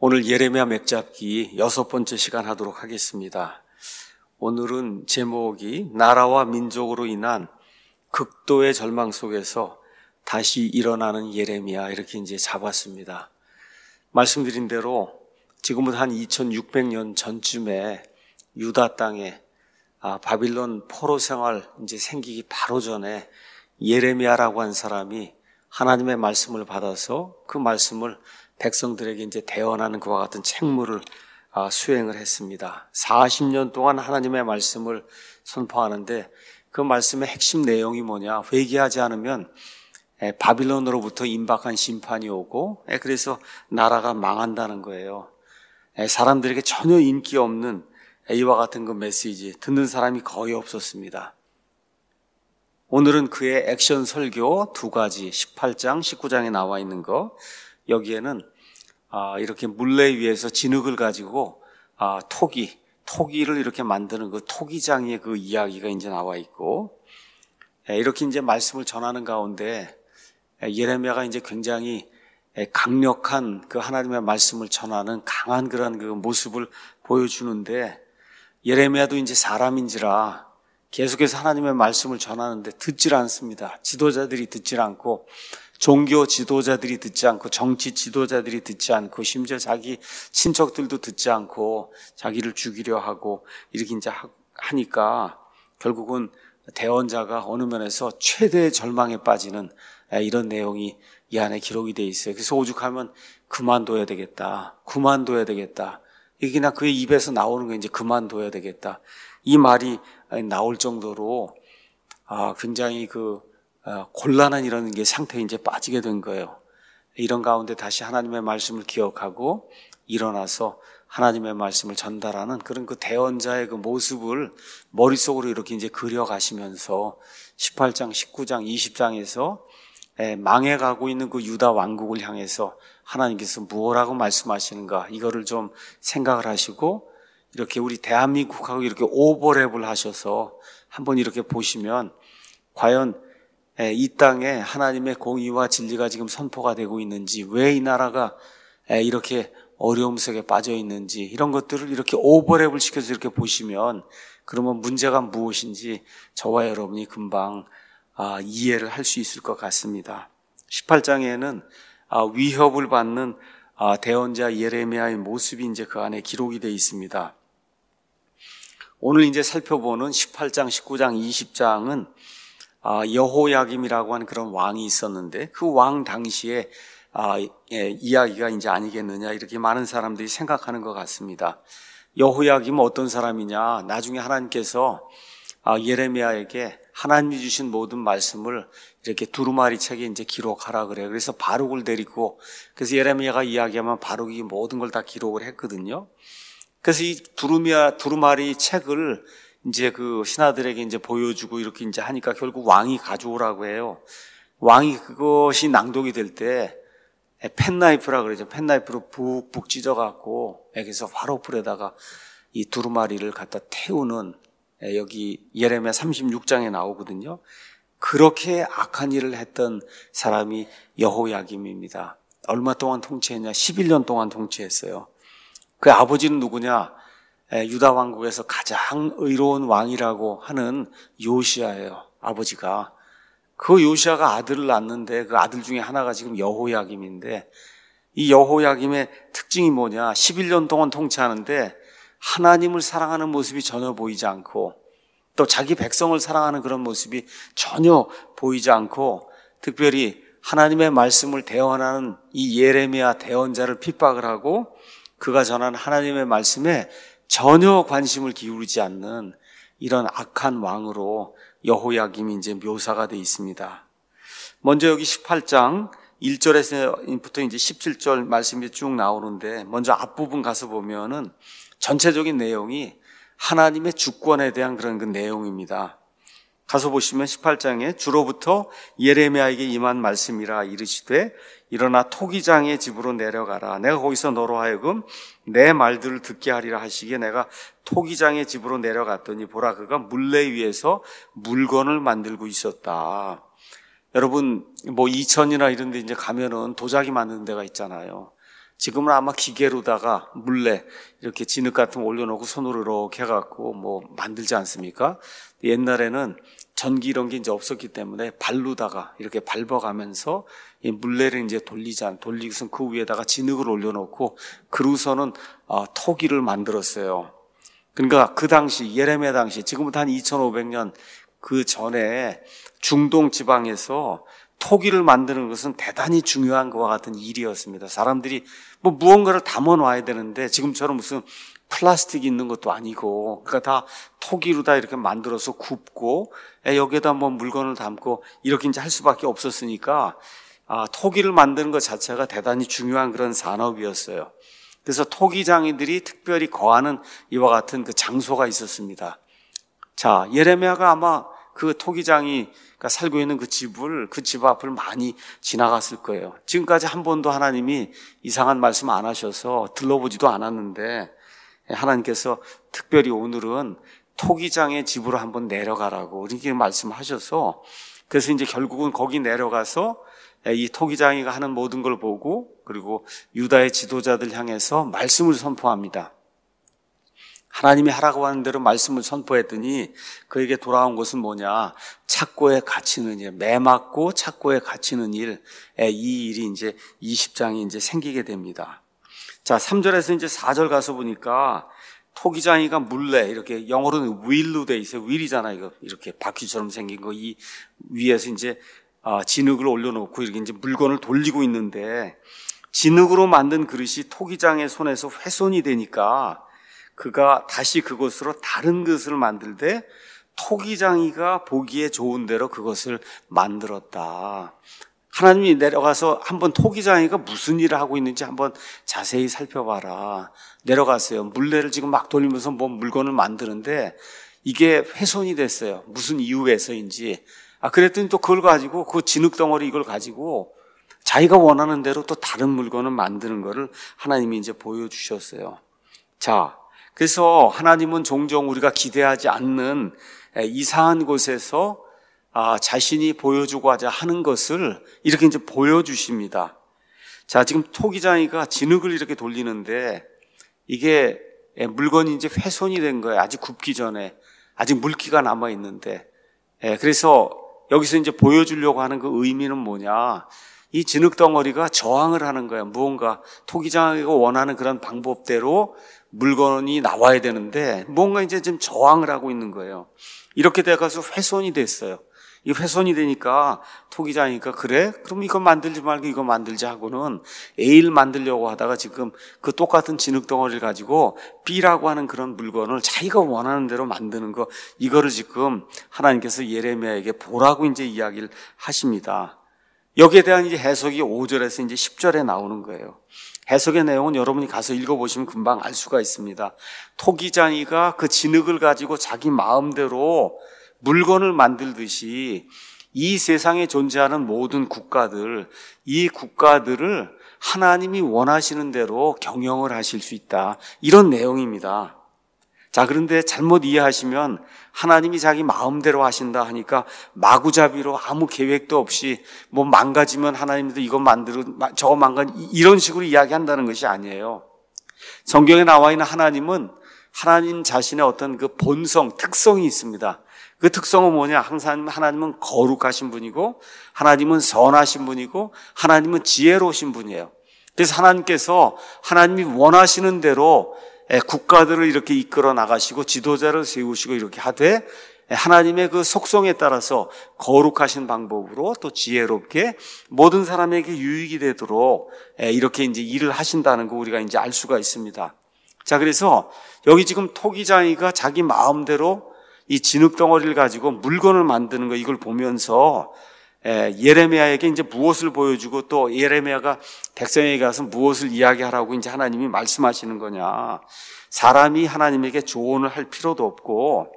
오늘 예레미야 맥잡기 6번째 시간 하도록 하겠습니다. 오늘은 제목이 나라와 민족으로 인한 극도의 절망 속에서 다시 일어나는 예레미야, 이렇게 이제 잡았습니다. 말씀드린 대로 지금부터 한 2600년 전쯤에 유다 땅에 바빌론 포로 생활 이제 생기기 바로 전에 예레미야라고 한 사람이 하나님의 말씀을 받아서 그 말씀을 백성들에게 이제 대언하는 그와 같은 책무를 수행을 했습니다. 40년 동안 하나님의 말씀을 선포하는데 그 말씀의 핵심 내용이 뭐냐? 회개하지 않으면 바빌론으로부터 임박한 심판이 오고, 그래서 나라가 망한다는 거예요. 사람들에게 전혀 인기 없는 이와 같은 그 메시지 듣는 사람이 거의 없었습니다. 오늘은 그의 액션 설교 2가지, 18장, 19장에 나와 있는 거, 여기에는 이렇게 물레 위에서 진흙을 가지고 토기를 이렇게 만드는 그 토기장의 그 이야기가 이제 나와 있고, 이렇게 이제 말씀을 전하는 가운데 예레미야가 이제 굉장히 강력한 그 하나님의 말씀을 전하는 강한 그런 그 모습을 보여주는데, 예레미야도 이제 사람인지라 계속해서 하나님의 말씀을 전하는데 듣질 않습니다. 지도자들이 듣질 않고, 종교 지도자들이 듣지 않고, 정치 지도자들이 듣지 않고, 심지어 자기 친척들도 듣지 않고 자기를 죽이려 하고 이렇게 이제 하니까 결국은 대언자가 어느 면에서 최대의 절망에 빠지는 이런 내용이 이 안에 기록이 돼 있어요. 그래서 오죽하면 그만둬야 되겠다. 이게 그냥 그의 입에서 나오는 게 이제 그만둬야 되겠다. 이 말이 나올 정도로 굉장히 곤란한 이런 게 상태에 이제 빠지게 된 거예요. 이런 가운데 다시 하나님의 말씀을 기억하고 일어나서 하나님의 말씀을 전달하는 그런 그 대언자의 그 모습을 머릿속으로 이렇게 이제 그려가시면서 18장, 19장, 20장에서 망해가고 있는 그 유다 왕국을 향해서 하나님께서 무엇라고 말씀하시는가, 이거를 좀 생각을 하시고, 이렇게 우리 대한민국하고 이렇게 오버랩을 하셔서 한번 이렇게 보시면 과연 이 땅에 하나님의 공의와 진리가 지금 선포가 되고 있는지, 왜 이 나라가 이렇게 어려움 속에 빠져 있는지, 이런 것들을 이렇게 오버랩을 시켜서 이렇게 보시면, 그러면 문제가 무엇인지 저와 여러분이 금방 이해를 할 수 있을 것 같습니다. 18장에는 위협을 받는 대언자 예레미야의 모습이 이제 그 안에 기록이 되어 있습니다. 오늘 이제 살펴보는 18장, 19장, 20장은 여호야김이라고 하는 그런 왕이 있었는데, 그 왕 당시에 이야기가 이제 아니겠느냐, 이렇게 많은 사람들이 생각하는 것 같습니다. 여호야김은 어떤 사람이냐? 나중에 하나님께서 예레미야에게 하나님이 주신 모든 말씀을 이렇게 두루마리 책에 이제 기록하라 그래요. 그래서 바룩을 데리고, 그래서 예레미야가 이야기하면 바룩이 모든 걸 다 기록을 했거든요. 그래서 이 두루마리 책을 이제 그 신하들에게 이제 보여주고 이렇게 이제 하니까 결국 왕이 가져오라고 해요. 왕이 그것이 낭독이 될 때 펜나이프라 그러죠. 펜나이프로 푹푹 찢어갖고 그래서 화로불에다가 이 두루마리를 갖다 태우는, 여기 예레미야 36장에 나오거든요. 그렇게 악한 일을 했던 사람이 여호야김입니다. 얼마 동안 통치했냐? 11년 동안 통치했어요. 그 아버지는 누구냐? 유다 왕국에서 가장 의로운 왕이라고 하는 요시야예요. 아버지가. 그 요시야가 아들을 낳는데 그 아들 중에 하나가 지금 여호야김인데, 이 여호야김의 특징이 뭐냐? 11년 동안 통치하는데 하나님을 사랑하는 모습이 전혀 보이지 않고, 또 자기 백성을 사랑하는 그런 모습이 전혀 보이지 않고, 특별히 하나님의 말씀을 대언하는 이 예레미야 대언자를 핍박을 하고, 그가 전한 하나님의 말씀에 전혀 관심을 기울이지 않는 이런 악한 왕으로 여호야김이 이제 묘사가 되어 있습니다. 먼저 여기 18장 1절에서부터 이제 17절 말씀이 쭉 나오는데, 먼저 앞부분 가서 보면은 전체적인 내용이 하나님의 주권에 대한 그런 그 내용입니다. 가서 보시면 18장에 주로부터 예레미야에게 임한 말씀이라 이르시되 일어나 토기장의 집으로 내려가라. 내가 거기서 너로 하여금 내 말들을 듣게 하리라 하시기에 내가 토기장의 집으로 내려갔더니 보라, 그가 물레 위에서 물건을 만들고 있었다. 여러분, 뭐 이천이나 이런 데 이제 가면은 도자기 만드는 데가 있잖아요. 지금은 아마 기계로다가 물레 이렇게 진흙 같은 거 올려놓고 손으로 이렇게 해갖고 뭐 만들지 않습니까? 옛날에는 전기 이런 게 이제 없었기 때문에 발로다가 이렇게 밟아가면서 이 물레를 이제 돌리고선 그 위에다가 진흙을 올려놓고 그러고서는 토기를 만들었어요. 그러니까 그 당시 예레미야 당시 지금부터 한 2500년 그 전에 중동 지방에서 토기를 만드는 것은 대단히 중요한 것과 같은 일이었습니다. 사람들이 뭐 무언가를 담아놔야 되는데 지금처럼 무슨 플라스틱이 있는 것도 아니고 그러니까 다 토기로 다 이렇게 만들어서 굽고 여기에다 뭐 물건을 담고 이렇게 이제 할 수밖에 없었으니까 토기를 만드는 것 자체가 대단히 중요한 그런 산업이었어요. 그래서 토기장이들이 특별히 거하는 이와 같은 그 장소가 있었습니다. 자, 예레미야가 아마 그 토기장이가 살고 있는 그 집 앞을 많이 지나갔을 거예요. 지금까지 한 번도 하나님이 이상한 말씀 안 하셔서 들러보지도 않았는데 하나님께서 특별히 오늘은 토기장의 집으로 한번 내려가라고 이렇게 말씀하셔서 그래서 이제 결국은 거기 내려가서 이 토기장이가 하는 모든 걸 보고 그리고 유다의 지도자들 향해서 말씀을 선포합니다. 하나님이 하라고 하는 대로 말씀을 선포했더니 그에게 돌아온 것은 뭐냐? 착고에 갇히는 일, 매 맞고 착고에 갇히는 일, 이 일이 이제 20장이 이제 생기게 됩니다. 자, 3절에서 이제 4절 가서 보니까 토기장이가 물레 이렇게 영어로는 윌로 돼 있어요. 윌이잖아요. 이거 이렇게 바퀴처럼 생긴 거 이 위에서 이제 진흙을 올려놓고 이렇게 이제 물건을 돌리고 있는데 진흙으로 만든 그릇이 토기장의 손에서 훼손이 되니까 그가 다시 그것으로 다른 그릇을 만들되 토기장이가 보기에 좋은 대로 그것을 만들었다. 하나님이 내려가서 한번 토기장이가 무슨 일을 하고 있는지 한번 자세히 살펴봐라. 내려갔어요. 물레를 지금 막 돌리면서 뭐 물건을 만드는데 이게 훼손이 됐어요. 무슨 이유에서인지. 그랬더니 또 그걸 가지고 그 진흙덩어리 이걸 가지고 자기가 원하는 대로 또 다른 물건을 만드는 거를 하나님이 이제 보여주셨어요. 자, 그래서 하나님은 종종 우리가 기대하지 않는 이상한 곳에서 자신이 보여주고자 하는 것을 이렇게 이제 보여주십니다. 자, 지금 토기장이가 진흙을 이렇게 돌리는데 이게 물건이 이제 훼손이 된 거예요. 아직 굽기 전에 아직 물기가 남아 있는데, 그래서 여기서 이제 보여주려고 하는 그 의미는 뭐냐? 이 진흙 덩어리가 저항을 하는 거예요. 무언가 토기장이가 원하는 그런 방법대로 물건이 나와야 되는데 뭔가 이제 좀 저항을 하고 있는 거예요. 이렇게 돼가서 훼손이 됐어요. 이 훼손이 되니까 토기장이니까 그래? 그럼 이거 만들지 말고 이거 만들자 하고는 A를 만들려고 하다가 지금 그 똑같은 진흙 덩어리를 가지고 B라고 하는 그런 물건을 자기가 원하는 대로 만드는 거 이거를 지금 하나님께서 예레미야에게 보라고 이제 이야기를 하십니다. 여기에 대한 이제 해석이 5절에서 이제 10절에 나오는 거예요. 해석의 내용은 여러분이 가서 읽어보시면 금방 알 수가 있습니다. 토기장이가 그 진흙을 가지고 자기 마음대로 물건을 만들듯이 이 세상에 존재하는 모든 국가들, 이 국가들을 하나님이 원하시는 대로 경영을 하실 수 있다. 이런 내용입니다. 자, 그런데 잘못 이해하시면 하나님이 자기 마음대로 하신다 하니까 마구잡이로 아무 계획도 없이 뭐 망가지면 하나님도 이거 저거 이런 식으로 이야기한다는 것이 아니에요. 성경에 나와 있는 하나님은 하나님 자신의 어떤 그 본성, 특성이 있습니다. 그 특성은 뭐냐? 항상 하나님은 거룩하신 분이고 하나님은 선하신 분이고 하나님은 지혜로우신 분이에요. 그래서 하나님께서 하나님이 원하시는 대로 국가들을 이렇게 이끌어 나가시고 지도자를 세우시고 이렇게 하되 하나님의 그 속성에 따라서 거룩하신 방법으로 또 지혜롭게 모든 사람에게 유익이 되도록 이렇게 이제 일을 하신다는 거 우리가 이제 알 수가 있습니다. 자, 그래서 여기 지금 토기장이가 자기 마음대로 이 진흙 덩어리를 가지고 물건을 만드는 거 이걸 보면서 예레미야에게 이제 무엇을 보여주고 또 예레미야가 백성에게 가서 무엇을 이야기하라고 이제 하나님이 말씀하시는 거냐. 사람이 하나님에게 조언을 할 필요도 없고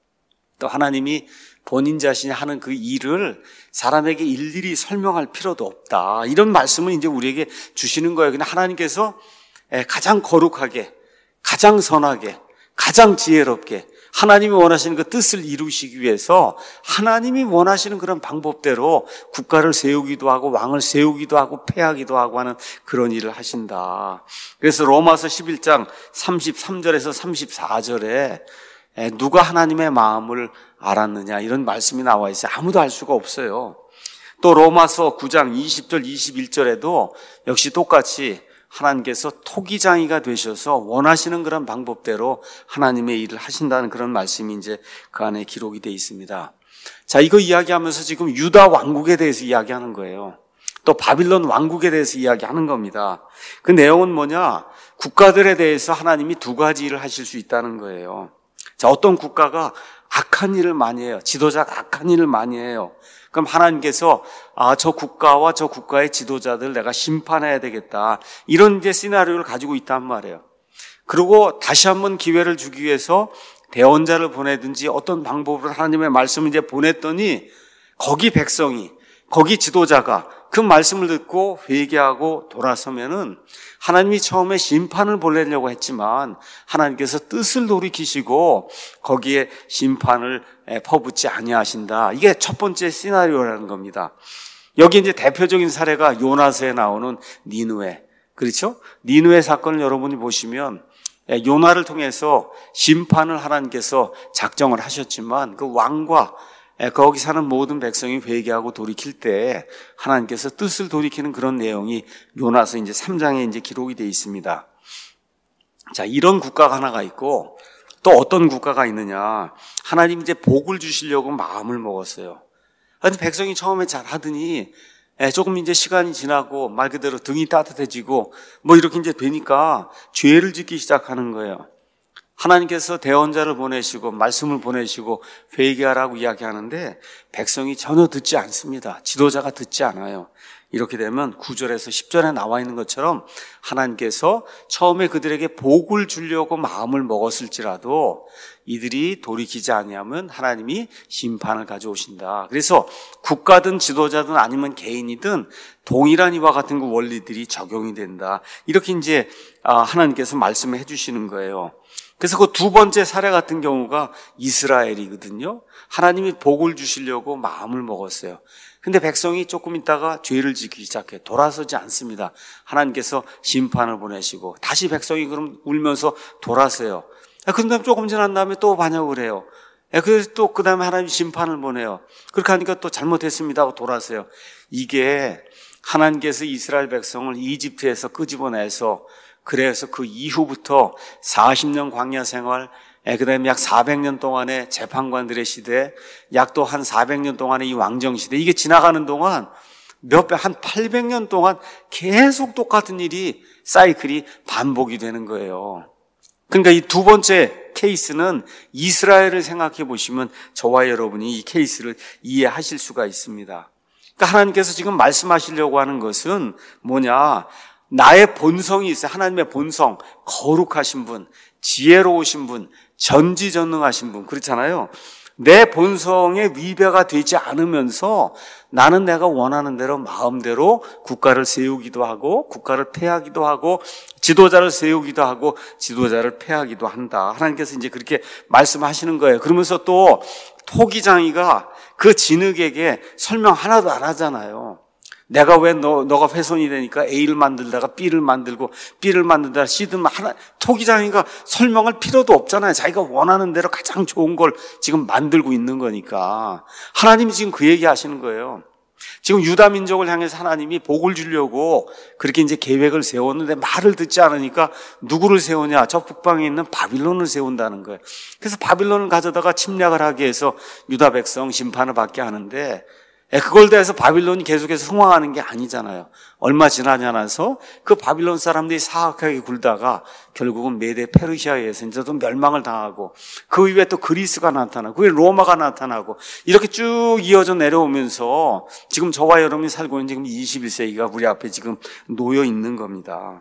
또 하나님이 본인 자신이 하는 그 일을 사람에게 일일이 설명할 필요도 없다. 이런 말씀을 이제 우리에게 주시는 거예요. 그냥 하나님께서 가장 거룩하게, 가장 선하게, 가장 지혜롭게 하나님이 원하시는 그 뜻을 이루시기 위해서 하나님이 원하시는 그런 방법대로 국가를 세우기도 하고 왕을 세우기도 하고 패하기도 하고 하는 그런 일을 하신다. 그래서 로마서 11장 33절에서 34절에 누가 하나님의 마음을 알았느냐 이런 말씀이 나와 있어요. 아무도 알 수가 없어요. 또 로마서 9장 20절 21절에도 역시 똑같이 하나님께서 토기장이가 되셔서 원하시는 그런 방법대로 하나님의 일을 하신다는 그런 말씀이 이제 그 안에 기록이 되어 있습니다. 자, 이거 이야기하면서 지금 유다 왕국에 대해서 이야기하는 거예요. 또 바빌론 왕국에 대해서 이야기하는 겁니다. 그 내용은 뭐냐? 국가들에 대해서 하나님이 두 가지 일을 하실 수 있다는 거예요. 자, 어떤 국가가 악한 일을 많이 해요. 지도자가 악한 일을 많이 해요. 그럼 하나님께서 저 국가와 저 국가의 지도자들 내가 심판해야 되겠다. 이런 이제 시나리오를 가지고 있단 말이에요. 그리고 다시 한번 기회를 주기 위해서 대언자를 보내든지 어떤 방법으로 하나님의 말씀을 이제 보냈더니 거기 백성이, 거기 지도자가 그 말씀을 듣고 회개하고 돌아서면은 하나님이 처음에 심판을 보내려고 했지만 하나님께서 뜻을 돌이키시고 거기에 심판을 퍼붓지 아니하신다. 이게 첫 번째 시나리오라는 겁니다. 여기 이제 대표적인 사례가 요나서에 나오는 니느웨. 그렇죠? 니느웨 사건을 여러분이 보시면 요나를 통해서 심판을 하나님께서 작정을 하셨지만 그 왕과 거기 사는 모든 백성이 회개하고 돌이킬 때 하나님께서 뜻을 돌이키는 그런 내용이 요나서 이제 3장에 이제 기록이 되어 있습니다. 자, 이런 국가가 하나가 있고 또 어떤 국가가 있느냐. 하나님 이제 복을 주시려고 마음을 먹었어요. 근데 백성이 처음에 잘 하더니 조금 이제 시간이 지나고 말 그대로 등이 따뜻해지고 뭐 이렇게 이제 되니까 죄를 짓기 시작하는 거예요. 하나님께서 대언자를 보내시고 말씀을 보내시고 회개하라고 이야기하는데 백성이 전혀 듣지 않습니다. 지도자가 듣지 않아요. 이렇게 되면 9절에서 10절에 나와 있는 것처럼 하나님께서 처음에 그들에게 복을 주려고 마음을 먹었을지라도 이들이 돌이키지 아니하면 하나님이 심판을 가져오신다. 그래서 국가든 지도자든 아니면 개인이든 동일한 이와 같은 그 원리들이 적용이 된다. 이렇게 이제 하나님께서 말씀을 해주시는 거예요. 그래서 그 두 번째 사례 같은 경우가 이스라엘이거든요. 하나님이 복을 주시려고 마음을 먹었어요. 근데 백성이 조금 있다가 죄를 짓기 시작해 돌아서지 않습니다. 하나님께서 심판을 보내시고 다시 백성이 그럼 울면서 돌아서요. 그다음에 조금 지난 다음에 또 반역을 해요. 그래서 또 그다음에 하나님이 심판을 보내요. 그렇게 하니까 또 잘못했습니다 하고 돌아서요. 이게 하나님께서 이스라엘 백성을 이집트에서 끄집어내서 그래서 그 이후부터 40년 광야 생활, 그다음에 약 400년 동안의 재판관들의 시대, 약 또 한 400년 동안의 이 왕정 시대, 이게 지나가는 동안 한 800년 동안 계속 똑같은 일이 사이클이 반복이 되는 거예요. 그러니까 이 두 번째 케이스는 이스라엘을 생각해 보시면 저와 여러분이 이 케이스를 이해하실 수가 있습니다. 그러니까 하나님께서 지금 말씀하시려고 하는 것은 뭐냐? 나의 본성이 있어요. 하나님의 본성, 거룩하신 분, 지혜로우신 분, 전지전능하신 분, 그렇잖아요. 내 본성에 위배가 되지 않으면서 나는 내가 원하는 대로 마음대로 국가를 세우기도 하고 국가를 패하기도 하고 지도자를 세우기도 하고 지도자를 패하기도 한다. 하나님께서 이제 그렇게 말씀하시는 거예요. 그러면서 또 토기장이가 그 진흙에게 설명 하나도 안 하잖아요. 내가 왜 너가 훼손이 되니까 A를 만들다가 B를 만들고 B를 만들다가 C를 토기장이가 설명할 필요도 없잖아요. 자기가 원하는 대로 가장 좋은 걸 지금 만들고 있는 거니까. 하나님이 지금 그 얘기 하시는 거예요. 지금 유다 민족을 향해서 하나님이 복을 주려고 그렇게 이제 계획을 세웠는데 말을 듣지 않으니까 누구를 세우냐? 저 북방에 있는 바빌론을 세운다는 거예요. 그래서 바빌론을 가져다가 침략을 하기 위해서 유다 백성 심판을 받게 하는데 그걸 대해서 바빌론이 계속해서 흥황하는 게 아니잖아요. 얼마 지나지 않아서 그 바빌론 사람들이 사악하게 굴다가 결국은 메데 페르시아에 의해서 이제 또 멸망을 당하고 그 이후에 또 그리스가 나타나고 그게 로마가 나타나고 이렇게 쭉 이어져 내려오면서 지금 저와 여러분이 살고 있는 지금 21세기가 우리 앞에 지금 놓여 있는 겁니다.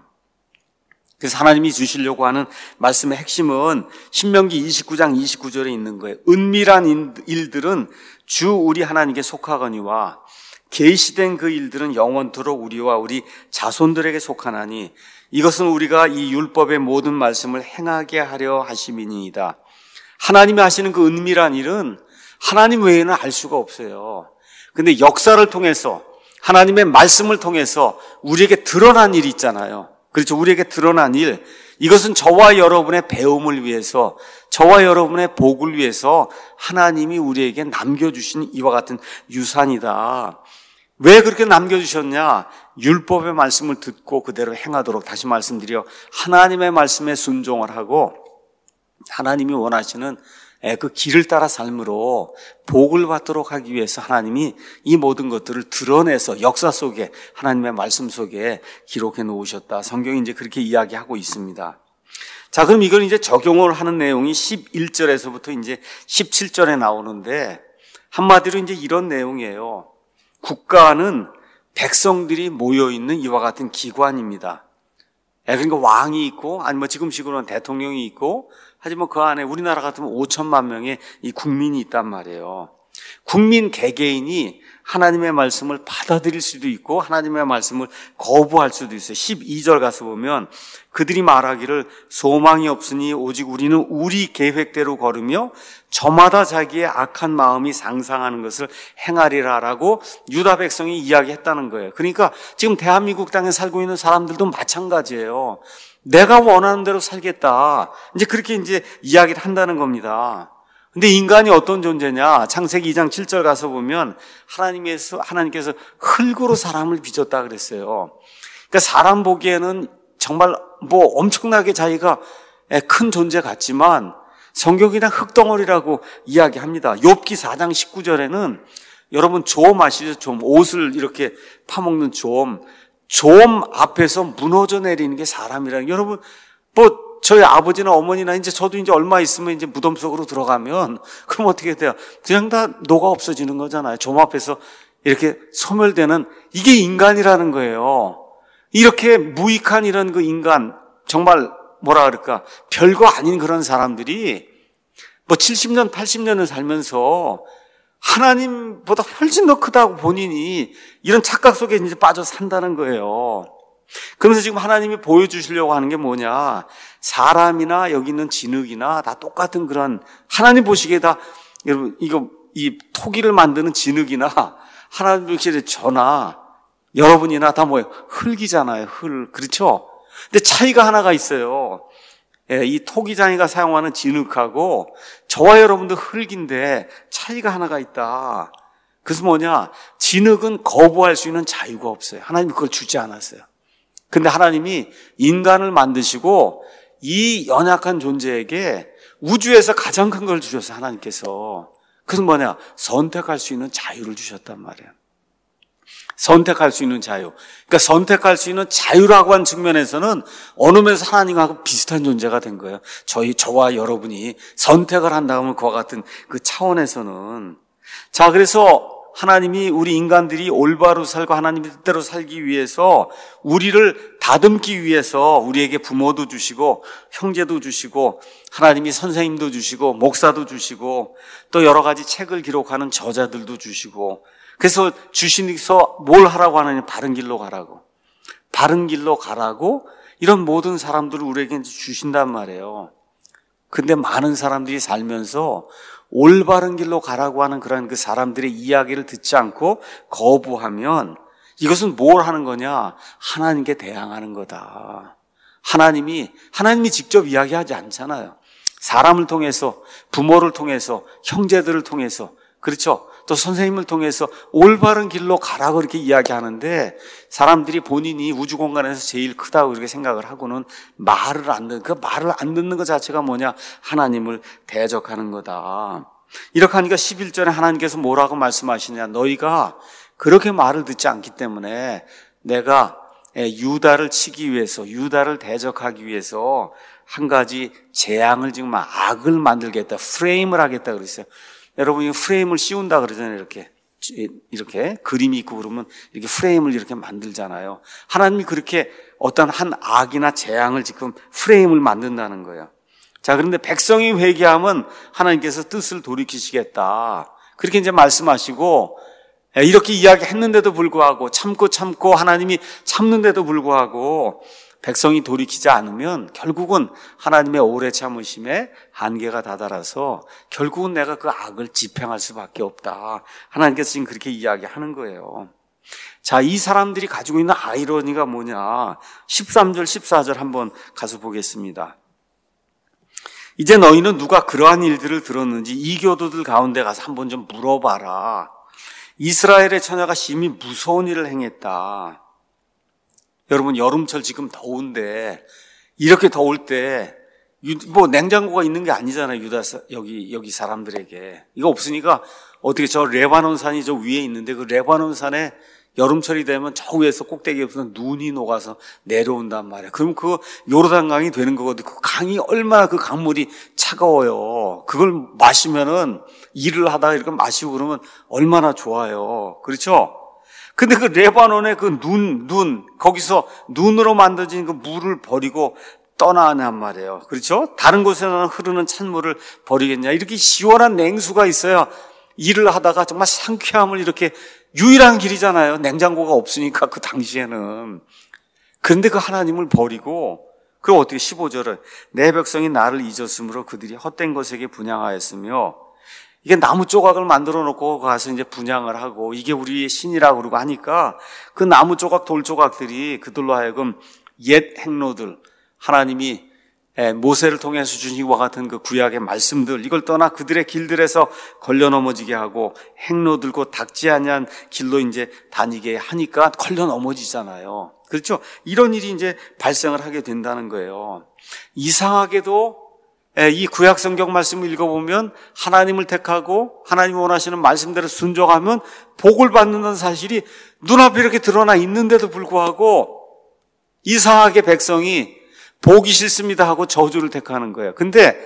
그래서 하나님이 주시려고 하는 말씀의 핵심은 신명기 29장 29절에 있는 거예요. 은밀한 일들은 주 우리 하나님께 속하거니와 계시된 그 일들은 영원토록 우리와 우리 자손들에게 속하나니 이것은 우리가 이 율법의 모든 말씀을 행하게 하려 하심이니이다. 하나님이 하시는 그 은밀한 일은 하나님 외에는 알 수가 없어요. 근데 역사를 통해서, 하나님의 말씀을 통해서 우리에게 드러난 일이 있잖아요. 그렇죠. 우리에게 드러난 일, 이것은 저와 여러분의 배움을 위해서, 저와 여러분의 복을 위해서 하나님이 우리에게 남겨주신 이와 같은 유산이다. 왜 그렇게 남겨주셨냐? 율법의 말씀을 듣고 그대로 행하도록, 다시 말씀드려, 하나님의 말씀에 순종을 하고 하나님이 원하시는 그 길을 따라 삶으로 복을 받도록 하기 위해서 하나님이 이 모든 것들을 드러내서 역사 속에, 하나님의 말씀 속에 기록해 놓으셨다. 성경이 이제 그렇게 이야기하고 있습니다. 자, 그럼 이걸 이제 적용을 하는 내용이 11절에서부터 이제 17절에 나오는데, 한마디로 이제 이런 내용이에요. 국가는 백성들이 모여있는 이와 같은 기관입니다. 그러니까 왕이 있고, 아니면 지금식으로는 대통령이 있고, 하지만 그 안에 우리나라 같으면 5천만 명의 이 국민이 있단 말이에요. 국민 개개인이 하나님의 말씀을 받아들일 수도 있고 하나님의 말씀을 거부할 수도 있어요. 12절 가서 보면 그들이 말하기를 소망이 없으니 오직 우리는 우리 계획대로 걸으며 저마다 자기의 악한 마음이 상상하는 것을 행하리라라고 유다 백성이 이야기했다는 거예요. 그러니까 지금 대한민국 땅에 살고 있는 사람들도 마찬가지예요. 내가 원하는 대로 살겠다. 이제 그렇게 이제 이야기를 한다는 겁니다. 근데 인간이 어떤 존재냐? 창세기 2장 7절 가서 보면 하나님께서 흙으로 사람을 빚었다 그랬어요. 그러니까 사람 보기에는 정말 엄청나게 자기가 큰 존재 같지만 성경이 그냥 흙덩어리라고 이야기합니다. 욥기 4장 19절에는 여러분 좀 아시죠? 좀 옷을 이렇게 파먹는 좀 앞에서 무너져 내리는 게 사람이라는, 여러분 저희 아버지나 어머니나 이제 저도 이제 얼마 있으면 이제 무덤 속으로 들어가면 그럼 어떻게 돼요? 그냥 다 녹아 없어지는 거잖아요. 좀 앞에서 이렇게 소멸되는, 이게 인간이라는 거예요. 이렇게 무익한 이런 그 인간, 정말 뭐라 그럴까, 별거 아닌 그런 사람들이 70년, 80년을 살면서 하나님보다 훨씬 더 크다고 본인이 이런 착각 속에 이제 빠져 산다는 거예요. 그러면서 지금 하나님이 보여주시려고 하는 게 뭐냐? 사람이나 여기 있는 진흙이나 다 똑같은 그런, 하나님 보시기에 다, 여러분, 이 토기를 만드는 진흙이나 하나님 보시기에 저나 여러분이나 다 뭐예요? 흙이잖아요. 흙. 그렇죠? 근데 차이가 하나가 있어요. 이 토기장이가 사용하는 진흙하고 저와 여러분도 흙인데 차이가 하나가 있다. 그래서 뭐냐? 진흙은 거부할 수 있는 자유가 없어요. 하나님이 그걸 주지 않았어요. 근데 하나님이 인간을 만드시고 이 연약한 존재에게 우주에서 가장 큰 걸 주셨어요. 하나님께서. 그래서 뭐냐? 선택할 수 있는 자유를 주셨단 말이에요. 선택할 수 있는 자유. 그러니까 선택할 수 있는 자유라고 하는 측면에서는 어느 면에서 하나님하고 비슷한 존재가 된 거예요. 저와 여러분이 선택을 한다면 그와 같은 그 차원에서는. 자, 그래서 하나님이 우리 인간들이 올바로 살고 하나님의 뜻대로 살기 위해서 우리를 다듬기 위해서 우리에게 부모도 주시고 형제도 주시고 하나님이 선생님도 주시고 목사도 주시고 또 여러 가지 책을 기록하는 저자들도 주시고, 그래서 주시니서 뭘 하라고 하느냐? 바른 길로 가라고. 바른 길로 가라고 이런 모든 사람들을 우리에게 주신단 말이에요. 근데 많은 사람들이 살면서 올바른 길로 가라고 하는 그런 그 사람들의 이야기를 듣지 않고 거부하면 이것은 뭘 하는 거냐? 하나님께 대항하는 거다. 하나님이 직접 이야기하지 않잖아요. 사람을 통해서, 부모를 통해서, 형제들을 통해서, 그렇죠? 또 선생님을 통해서 올바른 길로 가라고 이렇게 이야기하는데 사람들이 본인이 우주 공간에서 제일 크다고 이렇게 생각을 하고는 말을 안 듣는 것 자체가 뭐냐? 하나님을 대적하는 거다. 이렇게 하니까 11절에 하나님께서 뭐라고 말씀하시냐? 너희가 그렇게 말을 듣지 않기 때문에 내가 유다를 치기 위해서, 유다를 대적하기 위해서 한 가지 재앙을 지금 악을 만들겠다, 프레임을 하겠다 그랬어요. 여러분이 프레임을 씌운다 그러잖아요. 이렇게 그림이 있고 그러면 이렇게 프레임을 이렇게 만들잖아요. 하나님이 그렇게 어떤 한 악이나 재앙을 지금 프레임을 만든다는 거예요. 자, 그런데 백성이 회개하면 하나님께서 뜻을 돌이키시겠다. 그렇게 이제 말씀하시고, 이렇게 이야기했는데도 불구하고 참고 하나님이 참는데도 불구하고 백성이 돌이키지 않으면 결국은 하나님의 오래 참으심에 한계가 다다라서 결국은 내가 그 악을 집행할 수밖에 없다. 하나님께서 지금 그렇게 이야기하는 거예요. 자, 이 사람들이 가지고 있는 아이러니가 뭐냐? 13절, 14절 한번 가서 보겠습니다. 이제 너희는 누가 그러한 일들을 들었는지 이 교도들 가운데 가서 한번 좀 물어봐라. 이스라엘의 처녀가 심히 무서운 일을 행했다. 여러분, 여름철 지금 더운데 이렇게 더울 때 뭐 냉장고가 있는 게 아니잖아요. 여기 사람들에게. 이거 없으니까 어떻게 저 레바논 산이 저 위에 있는데 그 레바논 산에 여름철이 되면 저 위에서 꼭대기에서 눈이 녹아서 내려온단 말이에요. 그럼 그 요르단강이 되는 거거든요. 그 강이 얼마나 그 강물이 차가워요. 그걸 마시면은 일을 하다가 이렇게 마시고 그러면 얼마나 좋아요. 그렇죠? 근데 그 레바논의 그 거기서 눈으로 만들어진 그 물을 버리고 떠나냔 말이에요. 그렇죠? 다른 곳에서는 흐르는 찬물을 버리겠냐. 이렇게 시원한 냉수가 있어야 일을 하다가 정말 상쾌함을 이렇게 유일한 길이잖아요. 냉장고가 없으니까 그 당시에는. 그런데 그 하나님을 버리고 그럼 어떻게 15절은 내 백성이 나를 잊었으므로 그들이 헛된 것에게 분향하였으며 이게 나무 조각을 만들어 놓고 가서 이제 분향을 하고 이게 우리의 신이라고 그러고 하니까 그 나무 조각, 돌 조각들이 그들로 하여금 옛 행로들 하나님이 모세를 통해서 주신 이와 같은 그 구약의 말씀들 이걸 떠나 그들의 길들에서 걸려 넘어지게 하고 행로들고 닦지 아니한 길로 이제 다니게 하니까 걸려 넘어지잖아요. 그렇죠? 이런 일이 이제 발생을 하게 된다는 거예요. 이상하게도 이 구약 성경 말씀을 읽어보면 하나님을 택하고 하나님이 원하시는 말씀대로 순종하면 복을 받는다는 사실이 눈앞에 이렇게 드러나 있는데도 불구하고 이상하게 백성이 복이 싫습니다 하고 저주를 택하는 거예요. 근데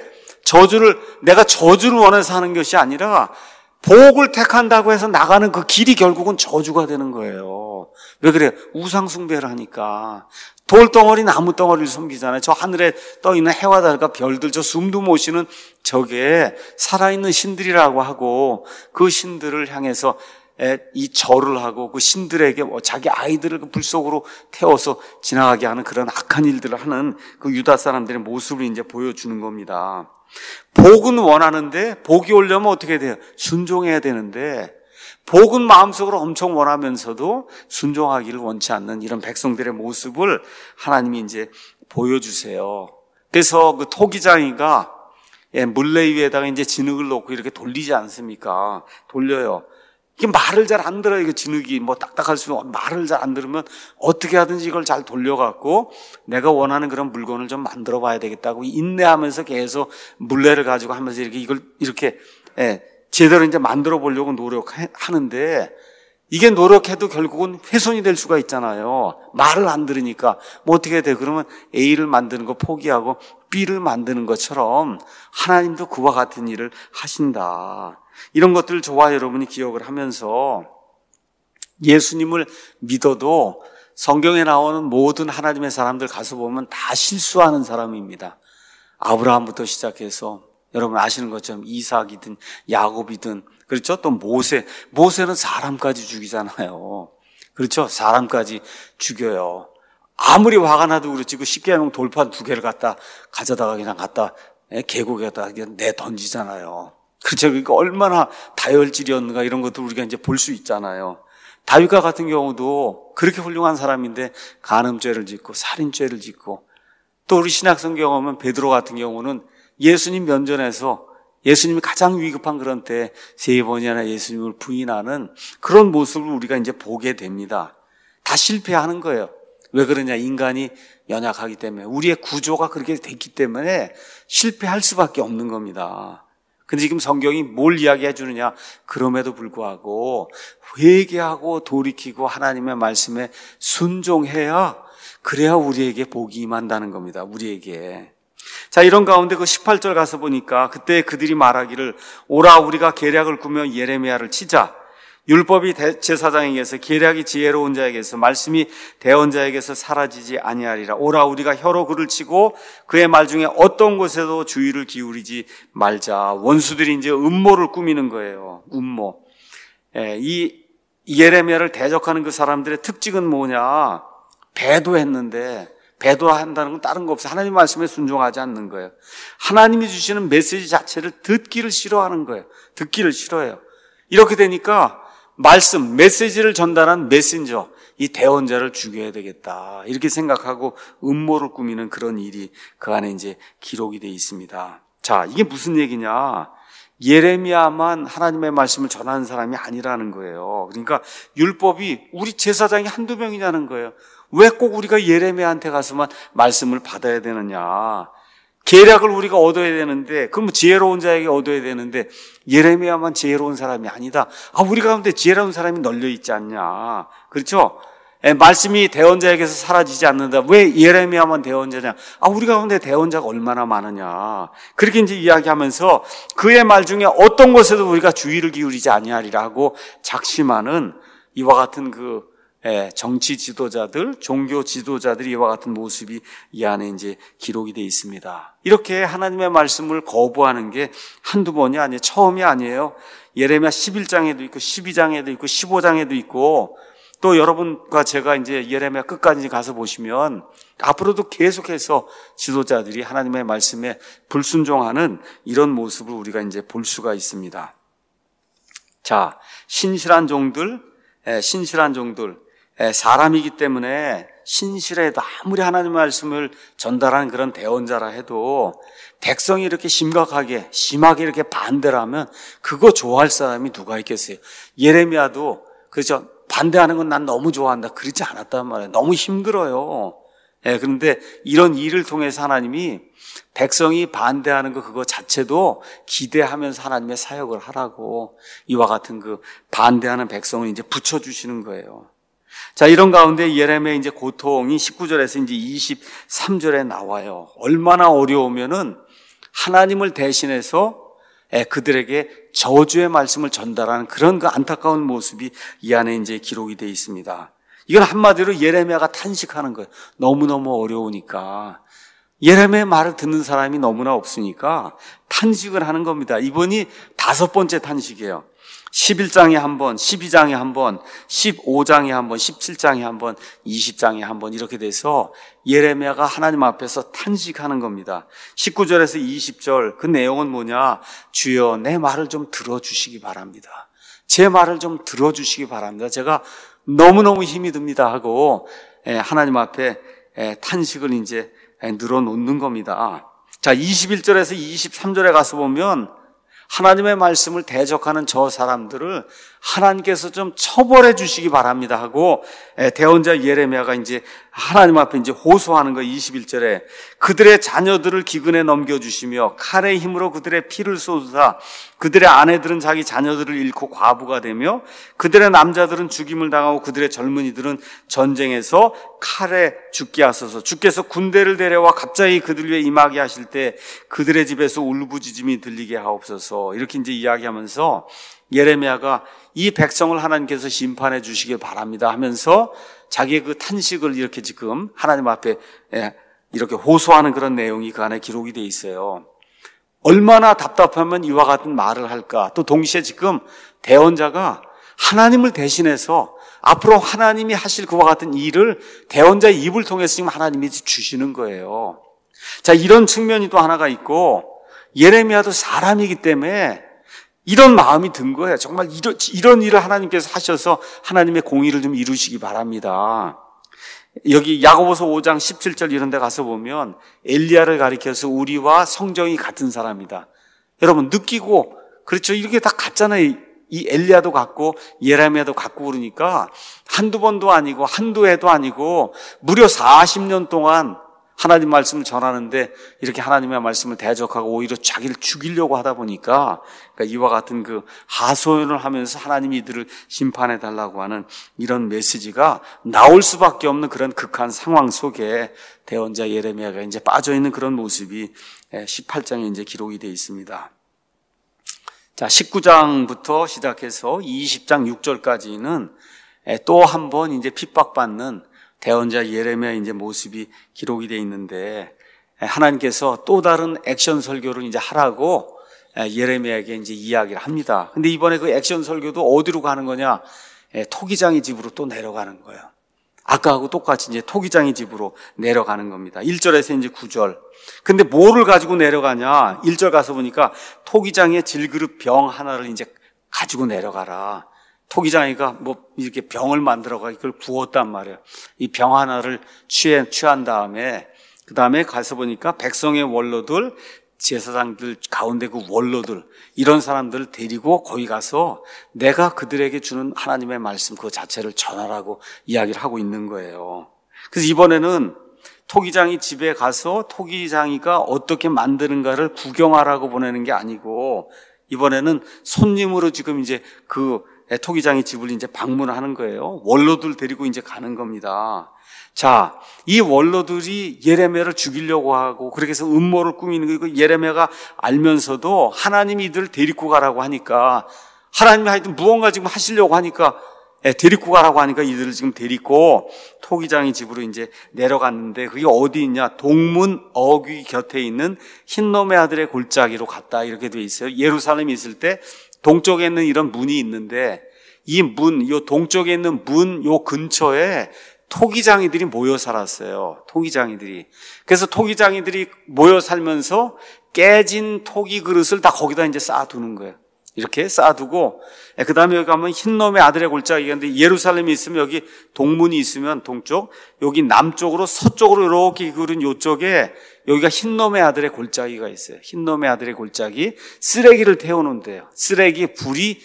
내가 저주를 원해서 하는 것이 아니라 복을 택한다고 해서 나가는 그 길이 결국은 저주가 되는 거예요. 왜 그래요? 우상숭배를 하니까. 돌덩어리, 나무덩어리를 섬기잖아요. 저 하늘에 떠있는 해와 달과 별들, 저 숨도 못 쉬는 저게 살아있는 신들이라고 하고 그 신들을 향해서 이 절을 하고 그 신들에게 자기 아이들을 그 불 속으로 태워서 지나가게 하는 그런 악한 일들을 하는 그 유다 사람들의 모습을 이제 보여주는 겁니다. 복은 원하는데 복이 오려면 어떻게 돼요? 순종해야 되는데 복은 마음속으로 엄청 원하면서도 순종하기를 원치 않는 이런 백성들의 모습을 하나님이 이제 보여주세요. 그래서 그 토기장이가 물레 위에다가 이제 진흙을 놓고 이렇게 돌리지 않습니까? 돌려요. 이게 말을 잘 안 들어요. 이거 진흙이 뭐 딱딱할 수는 말을 잘 안 들으면 어떻게 하든지 이걸 잘 돌려갖고 내가 원하는 그런 물건을 좀 만들어 봐야 되겠다고 인내하면서 계속 물레를 가지고 하면서 이걸 이렇게 제대로 이제 만들어 보려고 노력하는데 이게 노력해도 결국은 훼손이 될 수가 있잖아요. 말을 안 들으니까 뭐 어떻게 돼? 그러면 A를 만드는 거 포기하고 B를 만드는 것처럼 하나님도 그와 같은 일을 하신다. 이런 것들을 저와 여러분이 기억을 하면서 예수님을 믿어도 성경에 나오는 모든 하나님의 사람들 가서 보면 다 실수하는 사람입니다. 아브라함부터 시작해서 여러분 아시는 것처럼 이삭이든 야곱이든 그렇죠? 또 모세는 사람까지 죽이잖아요. 그렇죠? 사람까지 죽여요. 아무리 화가 나도 그렇지 그 십계명 돌판 2개를 가져다가 그냥 계곡에다 그냥 내 던지잖아요. 그렇죠? 그러니까 얼마나 다혈질이었는가 이런 것들 우리가 이제 볼 수 있잖아요. 다윗과 같은 경우도 그렇게 훌륭한 사람인데 간음죄를 짓고 살인죄를 짓고 또 우리 신약성경 보면 베드로 같은 경우는 예수님 면전에서 예수님이 가장 위급한 그런 때 3번이나 예수님을 부인하는 그런 모습을 우리가 이제 보게 됩니다. 다 실패하는 거예요. 왜 그러냐? 인간이 연약하기 때문에 우리의 구조가 그렇게 됐기 때문에 실패할 수밖에 없는 겁니다. 근데 지금 성경이 뭘 이야기해 주느냐? 그럼에도 불구하고 회개하고 돌이키고 하나님의 말씀에 순종해야 그래야 우리에게 복이 임한다는 겁니다. 우리에게. 자, 이런 가운데 그 18절 가서 보니까 그때 그들이 말하기를 오라 우리가 계략을 꾸며 예레미야를 치자. 율법이 제사장에게서 계략이 지혜로운 자에게서 말씀이 대언 자에게서 사라지지 아니하리라. 오라 우리가 혀로 그를 치고 그의 말 중에 어떤 곳에도 주의를 기울이지 말자. 원수들이 이제 음모를 꾸미는 거예요. 음모. 이 예레미야를 대적하는 그 사람들의 특징은 뭐냐? 배도했는데 배도한다는 건 다른 거 없어요. 하나님 말씀에 순종하지 않는 거예요. 하나님이 주시는 메시지 자체를 듣기를 싫어하는 거예요. 듣기를 싫어해요. 이렇게 되니까 말씀, 메시지를 전달한 메신저, 이 대언자를 죽여야 되겠다. 이렇게 생각하고 음모를 꾸미는 그런 일이 그 안에 이제 기록이 되어 있습니다. 자, 이게 무슨 얘기냐? 예레미야만 하나님의 말씀을 전하는 사람이 아니라는 거예요. 그러니까 율법이 우리 제사장이 한두 명이냐는 거예요. 왜 꼭 우리가 예레미야한테 가서만 말씀을 받아야 되느냐? 계략을 우리가 얻어야 되는데, 그럼 지혜로운 자에게 얻어야 되는데 예레미야만 지혜로운 사람이 아니다. 우리 가운데 지혜로운 사람이 널려 있지 않냐? 그렇죠? 말씀이 대언자에게서 사라지지 않는다. 왜 예레미야만 대언자냐? 우리 가운데 대언자가 얼마나 많으냐. 그렇게 이제 이야기하면서 그의 말 중에 어떤 것에도 우리가 주의를 기울이지 아니하리라 하고 작심하는 이와 같은 정치 지도자들, 종교 지도자들이 이와 같은 모습이 이 안에 이제 기록이 되어 있습니다. 이렇게 하나님의 말씀을 거부하는 게 한두 번이 아니에요. 처음이 아니에요. 예레미야 11장에도 있고 12장에도 있고 15장에도 있고 또 여러분과 제가 이제 예레미야 끝까지 가서 보시면 앞으로도 계속해서 지도자들이 하나님의 말씀에 불순종하는 이런 모습을 우리가 이제 볼 수가 있습니다. 자, 신실한 종들, 사람이기 때문에 신실해도 아무리 하나님의 말씀을 전달하는 그런 대언자라 해도 백성이 이렇게 심하게 이렇게 반대를 하면 그거 좋아할 사람이 누가 있겠어요? 예레미야도 그렇죠. 반대하는 건 난 너무 좋아한다. 그렇지 않았단 말이에요. 너무 힘들어요. 그런데 이런 일을 통해서 하나님이 백성이 반대하는 그거 자체도 기대하면서 하나님의 사역을 하라고 이와 같은 반대하는 백성을 이제 붙여주시는 거예요. 자, 이런 가운데 예레미야 이제 고통이 19절에서 이제 23절에 나와요. 얼마나 어려우면은 하나님을 대신해서 그들에게 저주의 말씀을 전달하는 그런 안타까운 모습이 이 안에 이제 기록이 되어 있습니다. 이건 한마디로 예레미야가 탄식하는 거예요. 너무너무 어려우니까. 예레미야의 말을 듣는 사람이 너무나 없으니까 탄식을 하는 겁니다. 이번이 5번째 탄식이에요. 11장에 한 번, 12장에 한 번, 15장에 한 번, 17장에 한 번, 20장에 한 번 이렇게 돼서 예레미야가 하나님 앞에서 탄식하는 겁니다. 19절에서 20절 그 내용은 뭐냐? 주여 내 말을 좀 들어주시기 바랍니다. 제 말을 좀 들어주시기 바랍니다. 제가 너무너무 힘이 듭니다 하고 하나님 앞에 탄식을 이제 늘어놓는 겁니다. 자, 21절에서 23절에 가서 보면 하나님의 말씀을 대적하는 저 사람들을 하나님께서 좀 처벌해 주시기 바랍니다 하고 대언자 예레미야가 이제 하나님 앞에 이제 호소하는 거 21절에 그들의 자녀들을 기근에 넘겨주시며 칼의 힘으로 그들의 피를 쏟으사 그들의 아내들은 자기 자녀들을 잃고 과부가 되며 그들의 남자들은 죽임을 당하고 그들의 젊은이들은 전쟁에서 칼에 죽게 하소서. 주께서 군대를 데려와 갑자기 그들 위에 임하게 하실 때 그들의 집에서 울부짖음이 들리게 하옵소서. 이렇게 이제 이야기하면서 예레미야가 이 백성을 하나님께서 심판해 주시길 바랍니다 하면서 자기의 그 탄식을 이렇게 지금 하나님 앞에 이렇게 호소하는 그런 내용이 그 안에 기록이 돼 있어요. 얼마나 답답하면 이와 같은 말을 할까? 또 동시에 지금 대언자가 하나님을 대신해서 앞으로 하나님이 하실 그와 같은 일을 대언자의 입을 통해서 지금 하나님이 주시는 거예요. 자, 이런 측면이 또 하나가 있고 예레미야도 사람이기 때문에 이런 마음이 든 거예요. 정말 이런 일을 하나님께서 하셔서 하나님의 공의를 좀 이루시기 바랍니다. 여기 야고보서 5장 17절 이런 데 가서 보면 엘리야를 가리켜서 우리와 성정이 같은 사람이다. 여러분 느끼고 그렇죠. 이렇게 다 같잖아요. 이 엘리야도 같고 예레미야도 같고 그러니까 한두 번도 아니고 한두 해도 아니고 무려 40년 동안 하나님 말씀을 전하는데 이렇게 하나님의 말씀을 대적하고 오히려 자기를 죽이려고 하다 보니까 그러니까 이와 같은 하소연을 하면서 하나님이 이들을 심판해 달라고 하는 이런 메시지가 나올 수밖에 없는 그런 극한 상황 속에 대언자 예레미야가 이제 빠져 있는 그런 모습이 18장에 이제 기록이 되어 있습니다. 자, 19장부터 시작해서 20장 6절까지는 또 한 번 이제 핍박받는 대언자 예레미야 이제 모습이 기록이 되어 있는데 하나님께서 또 다른 액션 설교를 이제 하라고 예레미야에게 이제 이야기를 합니다. 근데 이번에 그 액션 설교도 어디로 가는 거냐? 토기장의 집으로 또 내려가는 거예요. 아까하고 똑같이 이제 토기장의 집으로 내려가는 겁니다. 1절에서 이제 9절. 근데 뭐를 가지고 내려가냐? 1절 가서 보니까 토기장의 질그릇 병 하나를 이제 가지고 내려가라. 토기장이가 뭐 이렇게 병을 만들어가 이걸 구웠단 말이에요. 이 병 하나를 취한 다음에 그 다음에 가서 보니까 백성의 원로들, 제사장들 가운데 그 원로들 이런 사람들을 데리고 거기 가서 내가 그들에게 주는 하나님의 말씀 그 자체를 전하라고 이야기를 하고 있는 거예요. 그래서 이번에는 토기장이 집에 가서 토기장이가 어떻게 만드는가를 구경하라고 보내는 게 아니고 이번에는 손님으로 지금 이제 그 토기장이 집을 이제 방문하는 거예요. 원로들 데리고 이제 가는 겁니다. 자, 이 원로들이 예레미야를 죽이려고 하고 그렇게 해서 음모를 꾸미는 거 예레미야가 알면서도 하나님이 이들을 데리고 가라고 하니까 하나님이 하여튼 무언가 지금 하시려고 하니까 데리고 가라고 하니까 이들을 지금 데리고 토기장이 집으로 이제 내려갔는데 그게 어디 있냐? 동문 어귀 곁에 있는 흰놈의 아들의 골짜기로 갔다 이렇게 돼 있어요. 예루살렘에 있을 때 동쪽에 있는 이런 문이 있는데 이 문, 요 동쪽에 있는 문 요 근처에 토기장이들이 모여 살았어요. 토기장이들이. 그래서 토기장이들이 모여 살면서 깨진 토기 그릇을 다 거기다 이제 쌓아두는 거예요. 이렇게 쌓아두고 그 다음에 여기 가면 흰놈의 아들의 골짜기가 있는데 예루살렘이 있으면 여기 동문이 있으면 동쪽, 여기 남쪽으로 서쪽으로 이렇게 그린 요쪽에 여기가 흰놈의 아들의 골짜기가 있어요. 흰놈의 아들의 골짜기, 쓰레기를 태우는 데요. 쓰레기 불이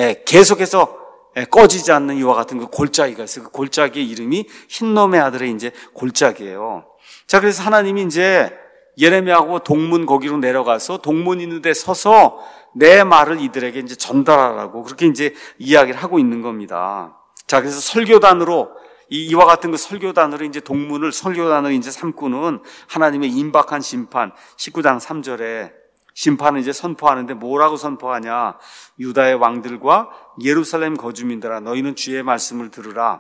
계속해서 꺼지지 않는 이와 같은 그 골짜기가 있어요. 그 골짜기의 이름이 흰놈의 아들의 이제 골짜기예요. 자, 그래서 하나님이 이제 예레미야하고 동문 거기로 내려가서 동문 있는 데 서서 내 말을 이들에게 이제 전달하라고 그렇게 이제 이야기를 하고 있는 겁니다. 자, 그래서 설교단으로 이와 같은 그 설교단으로 이제 설교단을 이제 삼고는 하나님의 임박한 심판 19장 3절에 심판을 이제 선포하는데 뭐라고 선포하냐? 유다의 왕들과 예루살렘 거주민들아 너희는 주의 말씀을 들으라.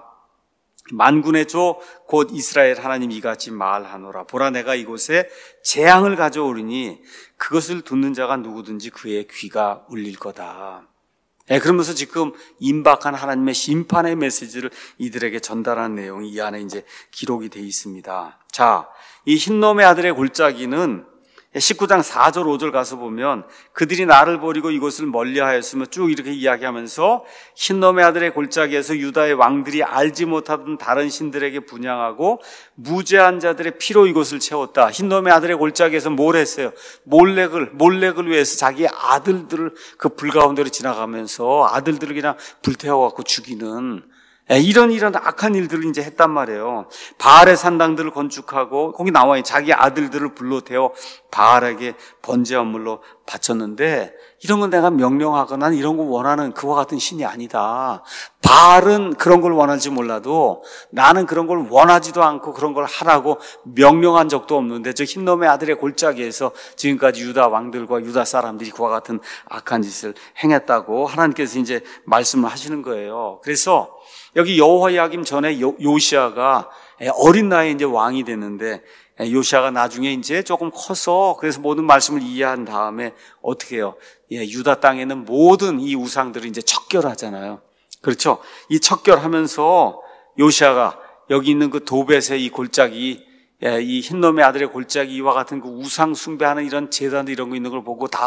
만군의 조 곧 이스라엘 하나님 이같이 말하노라. 보라 내가 이곳에 재앙을 가져오리니 그것을 듣는 자가 누구든지 그의 귀가 울릴 거다. 그러면서 지금 임박한 하나님의 심판의 메시지를 이들에게 전달한 내용이 이 안에 이제 기록이 되어 있습니다. 자, 이 흰놈의 아들의 골짜기는 19장 4절 5절 가서 보면 그들이 나를 버리고 이곳을 멀리하였으며 쭉 이렇게 이야기하면서 흰놈의 아들의 골짜기에서 유다의 왕들이 알지 못하던 다른 신들에게 분향하고 무죄한 자들의 피로 이곳을 채웠다. 흰놈의 아들의 골짜기에서 뭘 했어요? 몰렉을 위해서 자기 아들들을 그 불 가운데로 지나가면서 아들들을 그냥 불태워갖고 죽이는 이런 악한 일들을 이제 했단 말이에요. 바알의 산당들을 건축하고 거기 나와요. 자기 아들들을 불러 태워 바알에게 번제 헌물로 바쳤는데 이런 건 내가 명령하거나 이런 거 원하는 그와 같은 신이 아니다. 바알은 그런 걸 원할지 몰라도 나는 그런 걸 원하지도 않고 그런 걸 하라고 명령한 적도 없는데 저 흰놈의 아들의 골짜기에서 지금까지 유다 왕들과 유다 사람들이 그와 같은 악한 짓을 행했다고 하나님께서 이제 말씀을 하시는 거예요. 그래서 여기 여호야김 전에 요시아가 어린 나이에 이제 왕이 됐는데 요시아가 나중에 이제 조금 커서 그래서 모든 말씀을 이해한 다음에 어떻게 해요? 유다 땅에는 모든 이 우상들을 이제 척결하잖아요. 그렇죠? 이 척결하면서 요시아가 여기 있는 그 도벳의 이 골짜기, 이 흰놈의 아들의 골짜기 이와 같은 그 우상 숭배하는 이런 제단들 이런 거 있는 걸 보고 다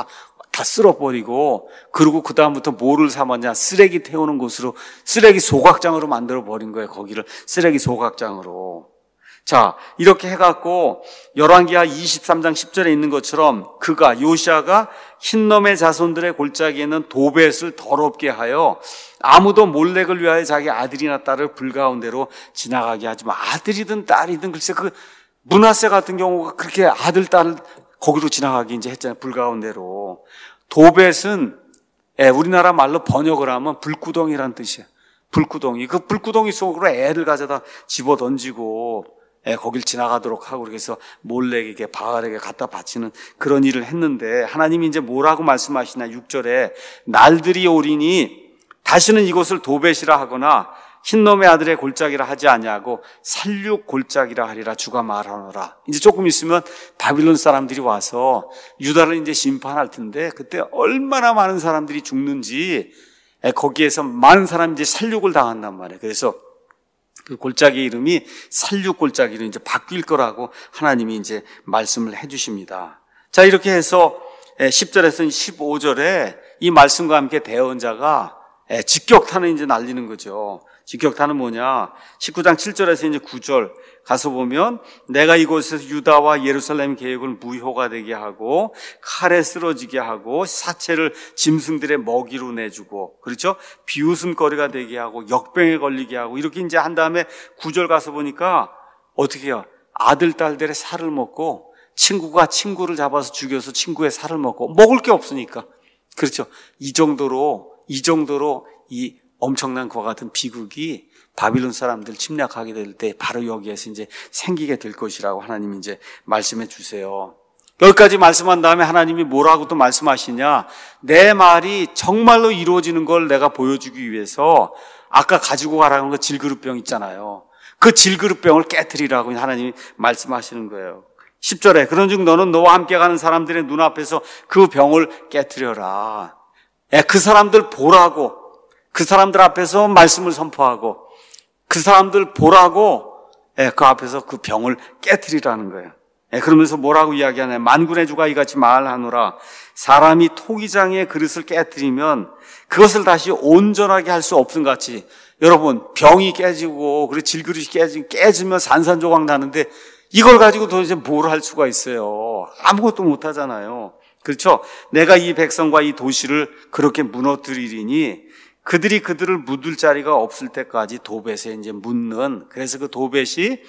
쓸어버리고 그리고 그 다음부터 뭐를 삼았냐? 쓰레기 태우는 곳으로 쓰레기 소각장으로 만들어 버린 거예요. 거기를 쓰레기 소각장으로. 자, 이렇게 해갖고 열왕기하 23장 10절에 있는 것처럼 요시아가 흰놈의 자손들의 골짜기에 있는 도벳을 더럽게 하여 아무도 몰렉을 위하여 자기 아들이나 딸을 불 가운데로 지나가게 하지 마. 아들이든 딸이든 글쎄 그 므낫세 같은 경우가 그렇게 아들 딸을 거기로 지나가게 이제 했잖아요. 불 가운데로. 도벳은 우리나라 말로 번역을 하면 불구덩이라는 뜻이에요. 불구덩이. 그 불구덩이 속으로 애를 가져다 집어 던지고 거길 지나가도록 하고 그래서 몰렉에게 바알에게 갖다 바치는 그런 일을 했는데 하나님이 이제 뭐라고 말씀하시나 6절에 날들이 오리니 다시는 이곳을 도벳이라 하거나 흰놈의 아들의 골짜기라 하지 아니하고 살육 골짜기라 하리라 주가 말하노라. 이제 조금 있으면 바빌론 사람들이 와서 유다를 이제 심판할 텐데 그때 얼마나 많은 사람들이 죽는지 거기에서 많은 사람들이 살육을 당한단 말이에요. 그래서 그 골짜기 이름이 살육 골짜기로 이제 바뀔 거라고 하나님이 이제 말씀을 해 주십니다. 자, 이렇게 해서 10절에서 15절에 이 말씀과 함께 대언자가 직격탄을 이제 날리는 거죠. 직격탄은 뭐냐? 19장 7절에서 이제 9절 가서 보면 내가 이곳에서 유다와 예루살렘 계획을 무효가 되게 하고 칼에 쓰러지게 하고 사체를 짐승들의 먹이로 내주고, 그렇죠? 비웃음거리가 되게 하고 역병에 걸리게 하고, 이렇게 이제 한 다음에 9절 가서 보니까 어떻게 해요? 아들, 딸들의 살을 먹고, 친구가 친구를 잡아서 죽여서 친구의 살을 먹고, 먹을 게 없으니까. 그렇죠? 이 정도로 이 엄청난 그와 같은 비극이 바빌론 사람들 침략하게 될 때 바로 여기에서 이제 생기게 될 것이라고 하나님이 이제 말씀해 주세요. 여기까지 말씀한 다음에 하나님이 뭐라고 또 말씀하시냐? 내 말이 정말로 이루어지는 걸 내가 보여주기 위해서 아까 가지고 가라는 그 질그릇병 있잖아요. 그 질그릇병을 깨트리라고 하나님이 말씀하시는 거예요. 10절에 그런즉 너는 너와 함께 가는 사람들의 눈앞에서 그 병을 깨트려라. 그 사람들 보라고, 그 사람들 앞에서 말씀을 선포하고, 그 사람들 보라고 그 앞에서 그 병을 깨트리라는 거예요. 그러면서 뭐라고 이야기하냐? 만군의 주가 이같이 말하노라. 사람이 토기장의 그릇을 깨트리면 그것을 다시 온전하게 할 수 없음 같이, 여러분, 병이 깨지고 그리고 질그릇이 깨지면 산산조각 나는데 이걸 가지고 도대체 뭘 할 수가 있어요? 아무것도 못 하잖아요. 그렇죠? 내가 이 백성과 이 도시를 그렇게 무너뜨리리니 그들이 그들을 묻을 자리가 없을 때까지 도벳에 이제 묻는, 그래서 그 도벳이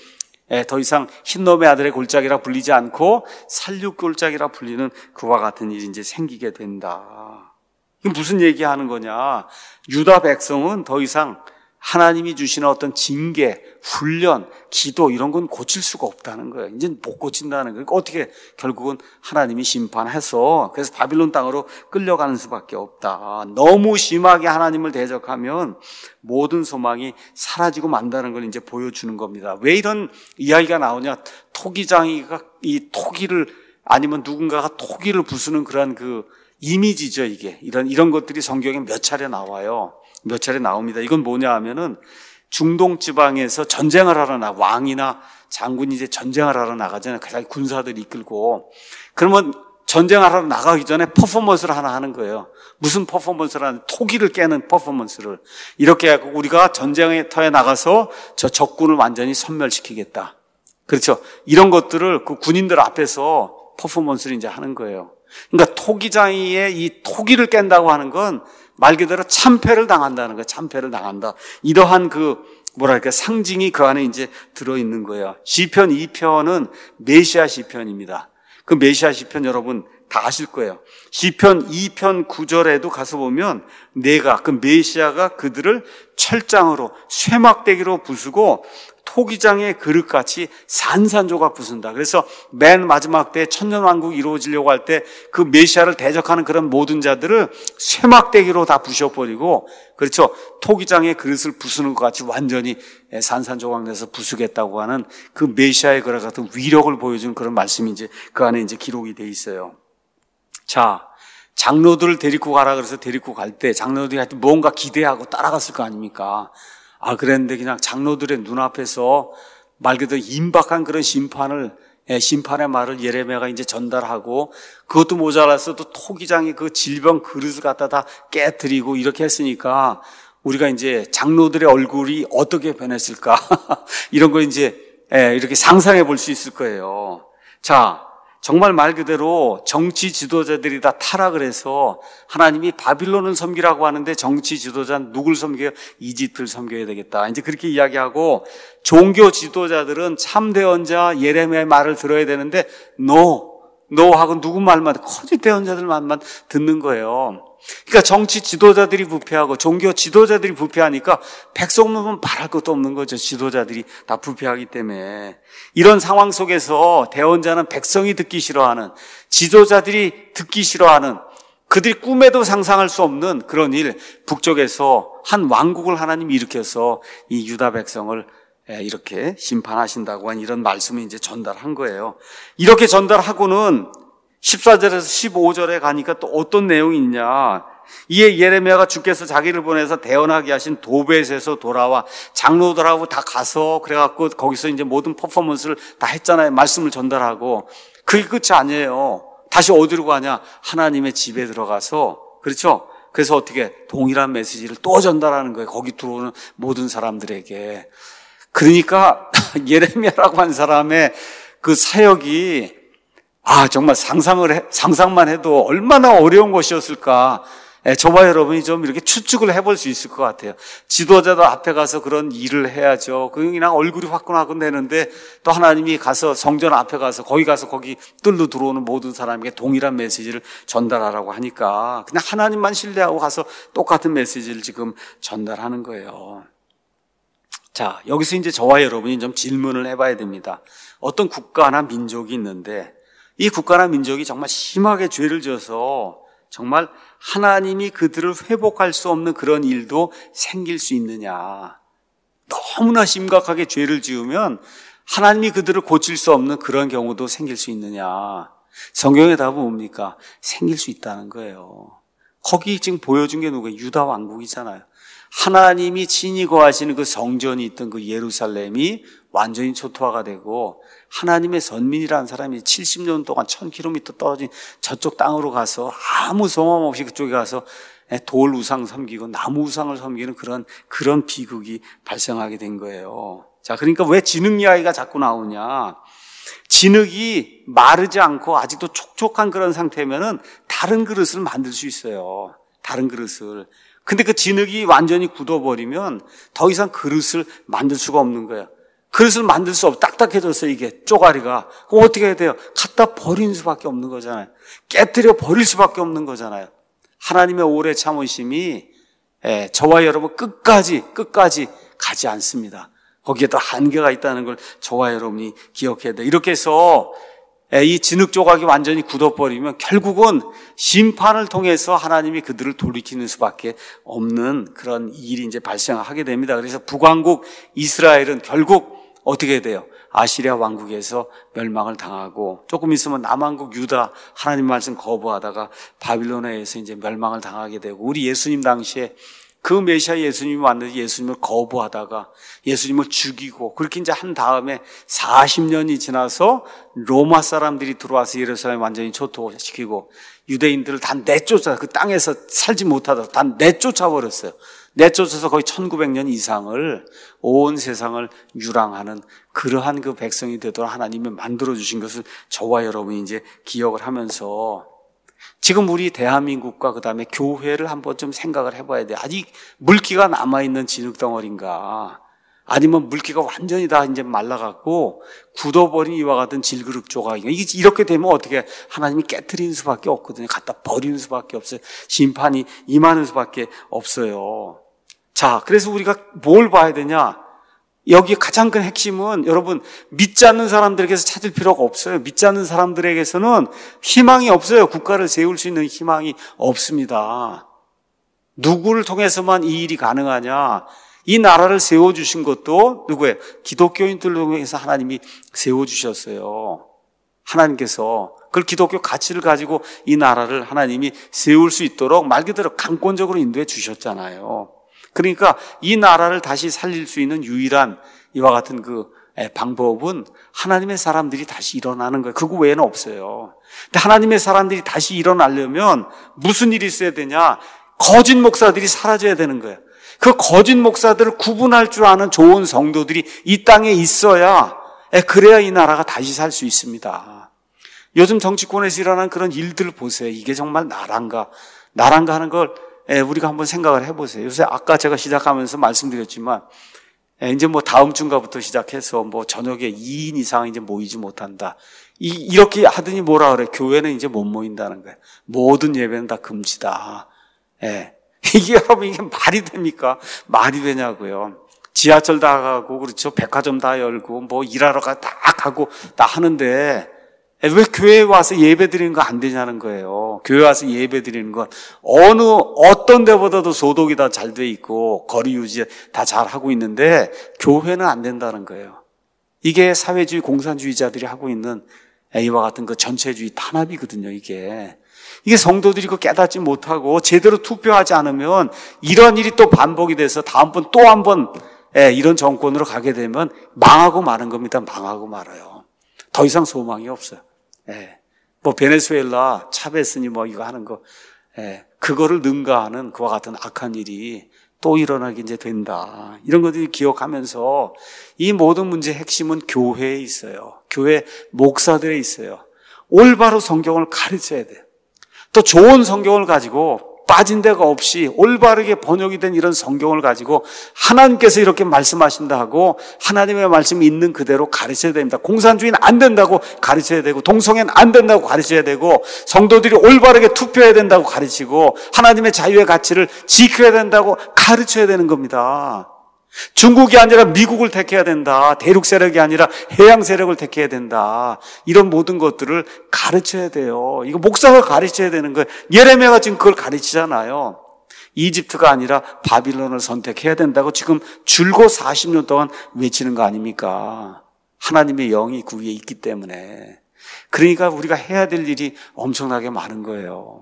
더 이상 흰놈의 아들의 골짜기라 불리지 않고 살육 골짜기라 불리는 그와 같은 일이 이제 생기게 된다. 이게 무슨 얘기하는 거냐? 유다 백성은 더 이상 하나님이 주시는 어떤 징계, 훈련, 기도 이런 건 고칠 수가 없다는 거예요. 이제 못 고친다는 거예요. 그러니까 어떻게 결국은 하나님이 심판해서 그래서 바빌론 땅으로 끌려가는 수밖에 없다. 너무 심하게 하나님을 대적하면 모든 소망이 사라지고 만다는 걸 이제 보여주는 겁니다. 왜 이런 이야기가 나오냐? 토기장이가 이 토기를, 아니면 누군가가 토기를 부수는 그런 그 이미지죠. 이게 이런 것들이 성경에 몇 차례 나와요. 몇 차례 나옵니다. 이건 뭐냐 하면은 중동 지방에서 전쟁을 하러 왕이나 장군이 이제 전쟁을 하러 나가잖아요. 자기 군사들 이끌고. 그러면 전쟁을 하러 나가기 전에 퍼포먼스를 하나 하는 거예요. 무슨 퍼포먼스를 하는? 토기를 깨는 퍼포먼스를. 이렇게 하고 우리가 전쟁터에 나가서 저 적군을 완전히 섬멸시키겠다. 그렇죠? 이런 것들을 그 군인들 앞에서 퍼포먼스를 이제 하는 거예요. 그러니까 토기장이의 이 토기를 깬다고 하는 건 말 그대로 참패를 당한다는 거예요. 참패를 당한다. 이러한 그 뭐랄까 상징이 그 안에 이제 들어있는 거예요. 시편 2편은 메시아 시편입니다. 그 메시아 시편 여러분 다 아실 거예요. 시편 2편 9절에도 가서 보면 내가 그 메시아가 그들을 철장으로 쇠막대기로 부수고 토기장의 그릇같이 산산조각 부순다. 그래서 맨 마지막 때 천년왕국이 이루어지려고 할 때 그 메시아를 대적하는 그런 모든 자들을 쇠막대기로 다 부셔버리고, 그렇죠? 토기장의 그릇을 부수는 것 같이 완전히 산산조각 내서 부수겠다고 하는 그 메시아의 그와 같은 위력을 보여주는 그런 말씀이 이제 그 안에 이제 기록이 돼 있어요. 자, 장로들을 데리고 가라 그래서 데리고 갈 때 장로들이 하여튼 뭔가 기대하고 따라갔을 거 아닙니까? 그랬는데 그냥 장로들의 눈앞에서 말 그대로 임박한 그런 심판의 말을 예레미야가 이제 전달하고, 그것도 모자라서 또 토기장이 그 질병 그릇을 갖다 다 깨뜨리고 이렇게 했으니까 우리가 이제 장로들의 얼굴이 어떻게 변했을까? 이런 거 이제 이렇게 상상해 볼 수 있을 거예요. 자, 정말 말 그대로 정치 지도자들이 다 타락을 해서 하나님이 바빌론을 섬기라고 하는데 정치 지도자는 누굴 섬겨요? 이집트를 섬겨야 되겠다. 이제 그렇게 이야기하고, 종교 지도자들은 참대언자 예레미야의 말을 들어야 되는데 no 하고 누구 말만, 거짓 대언자들 말만 듣는 거예요. 그러니까 정치 지도자들이 부패하고 종교 지도자들이 부패하니까 백성은 말할 것도 없는 거죠. 지도자들이 다 부패하기 때문에. 이런 상황 속에서 대언자는 백성이 듣기 싫어하는, 지도자들이 듣기 싫어하는, 그들이 꿈에도 상상할 수 없는 그런 일, 북쪽에서 한 왕국을 하나님이 일으켜서 이 유다 백성을 이렇게 심판하신다고 한 이런 말씀을 이제 전달한 거예요. 이렇게 전달하고는 14절에서 15절에 가니까 또 어떤 내용이 있냐. 이에 예레미야가 주께서 자기를 보내서 대언하게 하신 도벳에서 돌아와 장로들하고 다 가서 그래갖고 거기서 이제 모든 퍼포먼스를 다 했잖아요. 말씀을 전달하고. 그게 끝이 아니에요. 다시 어디로 가냐? 하나님의 집에 들어가서, 그렇죠? 그래서 어떻게 동일한 메시지를 또 전달하는 거예요. 거기 들어오는 모든 사람들에게. 그러니까 예레미야라고 한 사람의 그 사역이 정말 상상만 해도 얼마나 어려운 것이었을까. 저와 여러분이 좀 이렇게 추측을 해볼 수 있을 것 같아요. 지도자도 앞에 가서 그런 일을 해야죠. 그냥 얼굴이 화끈화끈 되는데 또 하나님이 가서 성전 앞에 가서 거기 뜰로 들어오는 모든 사람에게 동일한 메시지를 전달하라고 하니까 그냥 하나님만 신뢰하고 가서 똑같은 메시지를 지금 전달하는 거예요. 자, 여기서 이제 저와 여러분이 좀 질문을 해봐야 됩니다. 어떤 국가나 민족이 있는데 이 국가나 민족이 정말 심하게 죄를 지어서 정말 하나님이 그들을 회복할 수 없는 그런 일도 생길 수 있느냐. 너무나 심각하게 죄를 지으면 하나님이 그들을 고칠 수 없는 그런 경우도 생길 수 있느냐. 성경의 답은 뭡니까? 생길 수 있다는 거예요. 거기 지금 보여준 게 누구예요? 유다 왕국이잖아요. 하나님이 친히 거하시는 그 성전이 있던 그 예루살렘이 완전히 초토화가 되고 하나님의 선민이라는 사람이 70년 동안 1000km 떨어진 저쪽 땅으로 가서 아무 소망 없이 그쪽에 가서 돌 우상 섬기고 나무 우상을 섬기는 그런 비극이 발생하게 된 거예요. 자, 그러니까 왜 진흙 이야기가 자꾸 나오냐? 진흙이 마르지 않고 아직도 촉촉한 그런 상태면은 다른 그릇을 만들 수 있어요. 다른 그릇을. 근데 그 진흙이 완전히 굳어버리면 더 이상 그릇을 만들 수가 없는 거예요. 그릇을 만들 수 없어. 딱딱해졌어요, 이게. 쪼가리가. 그럼 어떻게 해야 돼요? 갖다 버리는 수밖에 없는 거잖아요. 깨뜨려 버릴 수밖에 없는 거잖아요. 하나님의 오래 참으심이 저와 여러분 끝까지 가지 않습니다. 거기에 또 한계가 있다는 걸 저와 여러분이 기억해야 돼요. 이렇게 해서 이 진흙 조각이 완전히 굳어버리면 결국은 심판을 통해서 하나님이 그들을 돌이키는 수밖에 없는 그런 일이 이제 발생하게 됩니다. 그래서 북왕국 이스라엘은 결국 어떻게 돼요? 아시리아 왕국에서 멸망을 당하고 조금 있으면 남왕국 유다 하나님 말씀 거부하다가 바빌론에 의해서 이제 멸망을 당하게 되고 우리 예수님 당시에 그 메시아 예수님이 왔는데 예수님을 거부하다가 예수님을 죽이고 그렇게 이제 한 다음에 40년이 지나서 로마 사람들이 들어와서 예루살렘 완전히 초토화시키고 유대인들을 다 내쫓아 그 땅에서 살지 못하도록 다 내쫓아버렸어요. 내쫓아서 거의 1900년 이상을 온 세상을 유랑하는 그러한 그 백성이 되도록 하나님이 만들어주신 것을 저와 여러분이 이제 기억을 하면서 지금 우리 대한민국과 그 다음에 교회를 한번 좀 생각을 해봐야 돼요. 아직 물기가 남아있는 진흙덩어리인가 아니면 물기가 완전히 다 이제 말라갖고 굳어버린 이와 같은 질그릇 조각인가. 이렇게 되면 어떻게 하나님이 깨트리는 수밖에 없거든요. 갖다 버리는 수밖에 없어요. 심판이 임하는 수밖에 없어요. 자, 그래서 우리가 뭘 봐야 되냐? 여기 가장 큰 핵심은 여러분 믿지 않는 사람들에게서 찾을 필요가 없어요. 믿지 않는 사람들에게서는 희망이 없어요. 국가를 세울 수 있는 희망이 없습니다. 누구를 통해서만 이 일이 가능하냐? 이 나라를 세워주신 것도 누구예요? 기독교인들을 통해서 하나님이 세워주셨어요. 하나님께서 그 기독교 가치를 가지고 이 나라를 하나님이 세울 수 있도록 말 그대로 강권적으로 인도해 주셨잖아요. 그러니까 이 나라를 다시 살릴 수 있는 유일한 이와 같은 그 방법은 하나님의 사람들이 다시 일어나는 거예요. 그거 외에는 없어요. 근데 하나님의 사람들이 다시 일어나려면 무슨 일이 있어야 되냐? 거짓 목사들이 사라져야 되는 거예요. 그 거짓 목사들을 구분할 줄 아는 좋은 성도들이 이 땅에 있어야 그래야 이 나라가 다시 살 수 있습니다. 요즘 정치권에서 일어나는 그런 일들을 보세요. 이게 정말 나란가 하는 걸 우리가 한번 생각을 해보세요. 요새 아까 제가 시작하면서 말씀드렸지만 이제 뭐 다음 주인가부터 시작해서 뭐 저녁에 2인 이상 이제 모이지 못한다. 이렇게 하더니 뭐라 그래? 교회는 이제 못 모인다는 거예요. 모든 예배는 다 금지다. 이게 여러분 이게 말이 됩니까? 말이 되냐고요. 지하철 다 가고 그렇죠. 백화점 다 열고 뭐 일하러 다 가고 다 하는데 왜 교회에 와서 예배 드리는 거 안 되냐는 거예요. 교회 와서 예배 드리는 건 어떤 데보다도 소독이 다 잘 돼 있고 거리 유지 다 잘 하고 있는데 교회는 안 된다는 거예요. 이게 사회주의 공산주의자들이 하고 있는 이와 같은 그 전체주의 탄압이거든요, 이게. 이게 성도들이 그 깨닫지 못하고 제대로 투표하지 않으면 이런 일이 또 반복이 돼서 다음번 또 한 번 이런 정권으로 가게 되면 망하고 마는 겁니다. 망하고 말아요. 더 이상 소망이 없어요. 뭐 베네수엘라 차베스니 뭐 이거 하는 거 그거를 능가하는 그와 같은 악한 일이 또 일어나게 이제 된다. 이런 것들이 기억하면서 이 모든 문제의 핵심은 교회에 있어요. 교회 목사들에 있어요. 올바로 성경을 가르쳐야 돼요. 또 좋은 성경을 가지고 빠진 데가 없이 올바르게 번역이 된 이런 성경을 가지고 하나님께서 이렇게 말씀하신다 하고 하나님의 말씀이 있는 그대로 가르쳐야 됩니다. 공산주의는 안 된다고 가르쳐야 되고 동성애는 안 된다고 가르쳐야 되고 성도들이 올바르게 투표해야 된다고 가르치고 하나님의 자유의 가치를 지켜야 된다고 가르쳐야 되는 겁니다. 중국이 아니라 미국을 택해야 된다. 대륙 세력이 아니라 해양 세력을 택해야 된다. 이런 모든 것들을 가르쳐야 돼요. 이거 목사가 가르쳐야 되는 거예요. 예레미야가 지금 그걸 가르치잖아요. 이집트가 아니라 바빌론을 선택해야 된다고 지금 줄곧 40년 동안 외치는 거 아닙니까? 하나님의 영이 그 위에 있기 때문에. 그러니까 우리가 해야 될 일이 엄청나게 많은 거예요.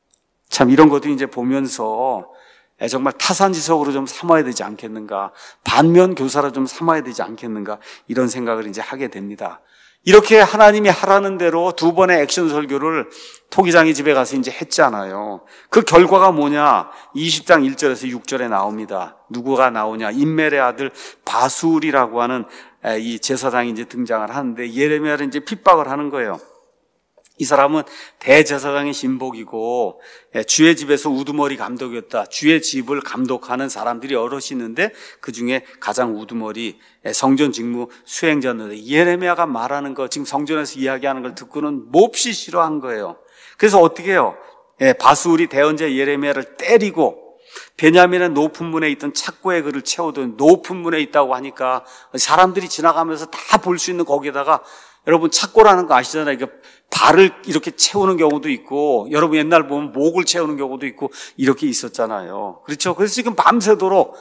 참 이런 것도 이제 보면서 정말 타산지석으로 좀 삼아야 되지 않겠는가, 반면 교사로 좀 삼아야 되지 않겠는가, 이런 생각을 이제 하게 됩니다. 이렇게 하나님이 하라는 대로 두 번의 액션 설교를 토기장의 집에 가서 이제 했잖아요. 그 결과가 뭐냐? 20장 1절에서 6절에 나옵니다. 누구가 나오냐? 임멜의 아들 바술이라고 하는 이 제사장이 이제 등장을 하는데 예레미야를 이제 핍박을 하는 거예요. 이 사람은 대제사장의 신복이고 주의 집에서 우두머리 감독이었다. 주의 집을 감독하는 사람들이 여럿이 있는데 그중에 가장 우두머리 성전 직무 수행자였는데 예레미야가 말하는 거 지금 성전에서 이야기하는 걸 듣고는 몹시 싫어한 거예요. 그래서 어떻게 해요? 바술이 대언자 예레미야를 때리고 베냐민의 높은 문에 있던 착고에 그를 채우던 높은 문에 있다고 하니까 사람들이 지나가면서 다 볼 수 있는 거기에다가 여러분 착고라는 거 아시잖아요. 발을 이렇게 채우는 경우도 있고 여러분 옛날 보면 목을 채우는 경우도 있고 이렇게 있었잖아요. 그렇죠? 그래서 지금 밤새도록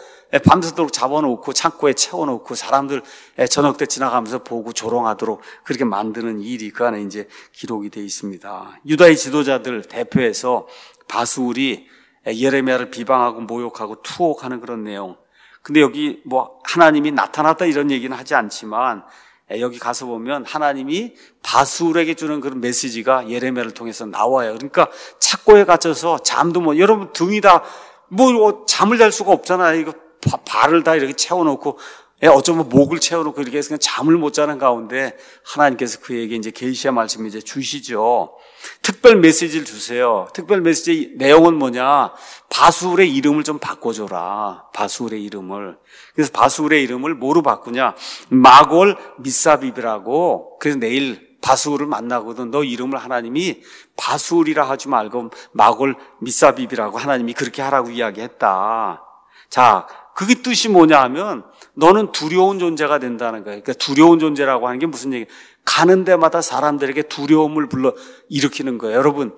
잡아놓고 창고에 채워놓고 사람들 저녁 때 지나가면서 보고 조롱하도록 그렇게 만드는 일이 그 안에 이제 기록이 되어 있습니다. 유다의 지도자들 대표해서 바술이 예레미야를 비방하고 모욕하고 투옥하는 그런 내용. 근데 여기 뭐 하나님이 나타났다 이런 얘기는 하지 않지만 여기 가서 보면 하나님이 바술에게 주는 그런 메시지가 예레미야를 통해서 나와요. 그러니까 착고에 갇혀서 잠도 뭐 여러분 등이 다 뭐 잠을 잘 수가 없잖아요. 이거 발을 다 이렇게 채워놓고 어쩌면 목을 채워놓고 이렇게 해서 그냥 잠을 못 자는 가운데 하나님께서 그에게 이제 계시의 말씀을 이제 주시죠. 특별 메시지를 주세요. 특별 메시지 내용은 뭐냐? 바술의 이름을 좀 바꿔줘라. 바술의 이름을. 그래서 바술의 이름을 뭐로 바꾸냐? 마골 미사빕이라고. 그래서 내일 바술을 만나거든. 너 이름을 하나님이 바술이라 하지 말고 마골 미사빕이라고 하나님이 그렇게 하라고 이야기했다. 자, 그게 뜻이 뭐냐 하면 너는 두려운 존재가 된다는 거예요. 그러니까 두려운 존재라고 하는 게 무슨 얘기예요? 가는 데마다 사람들에게 두려움을 불러 일으키는 거예요. 여러분,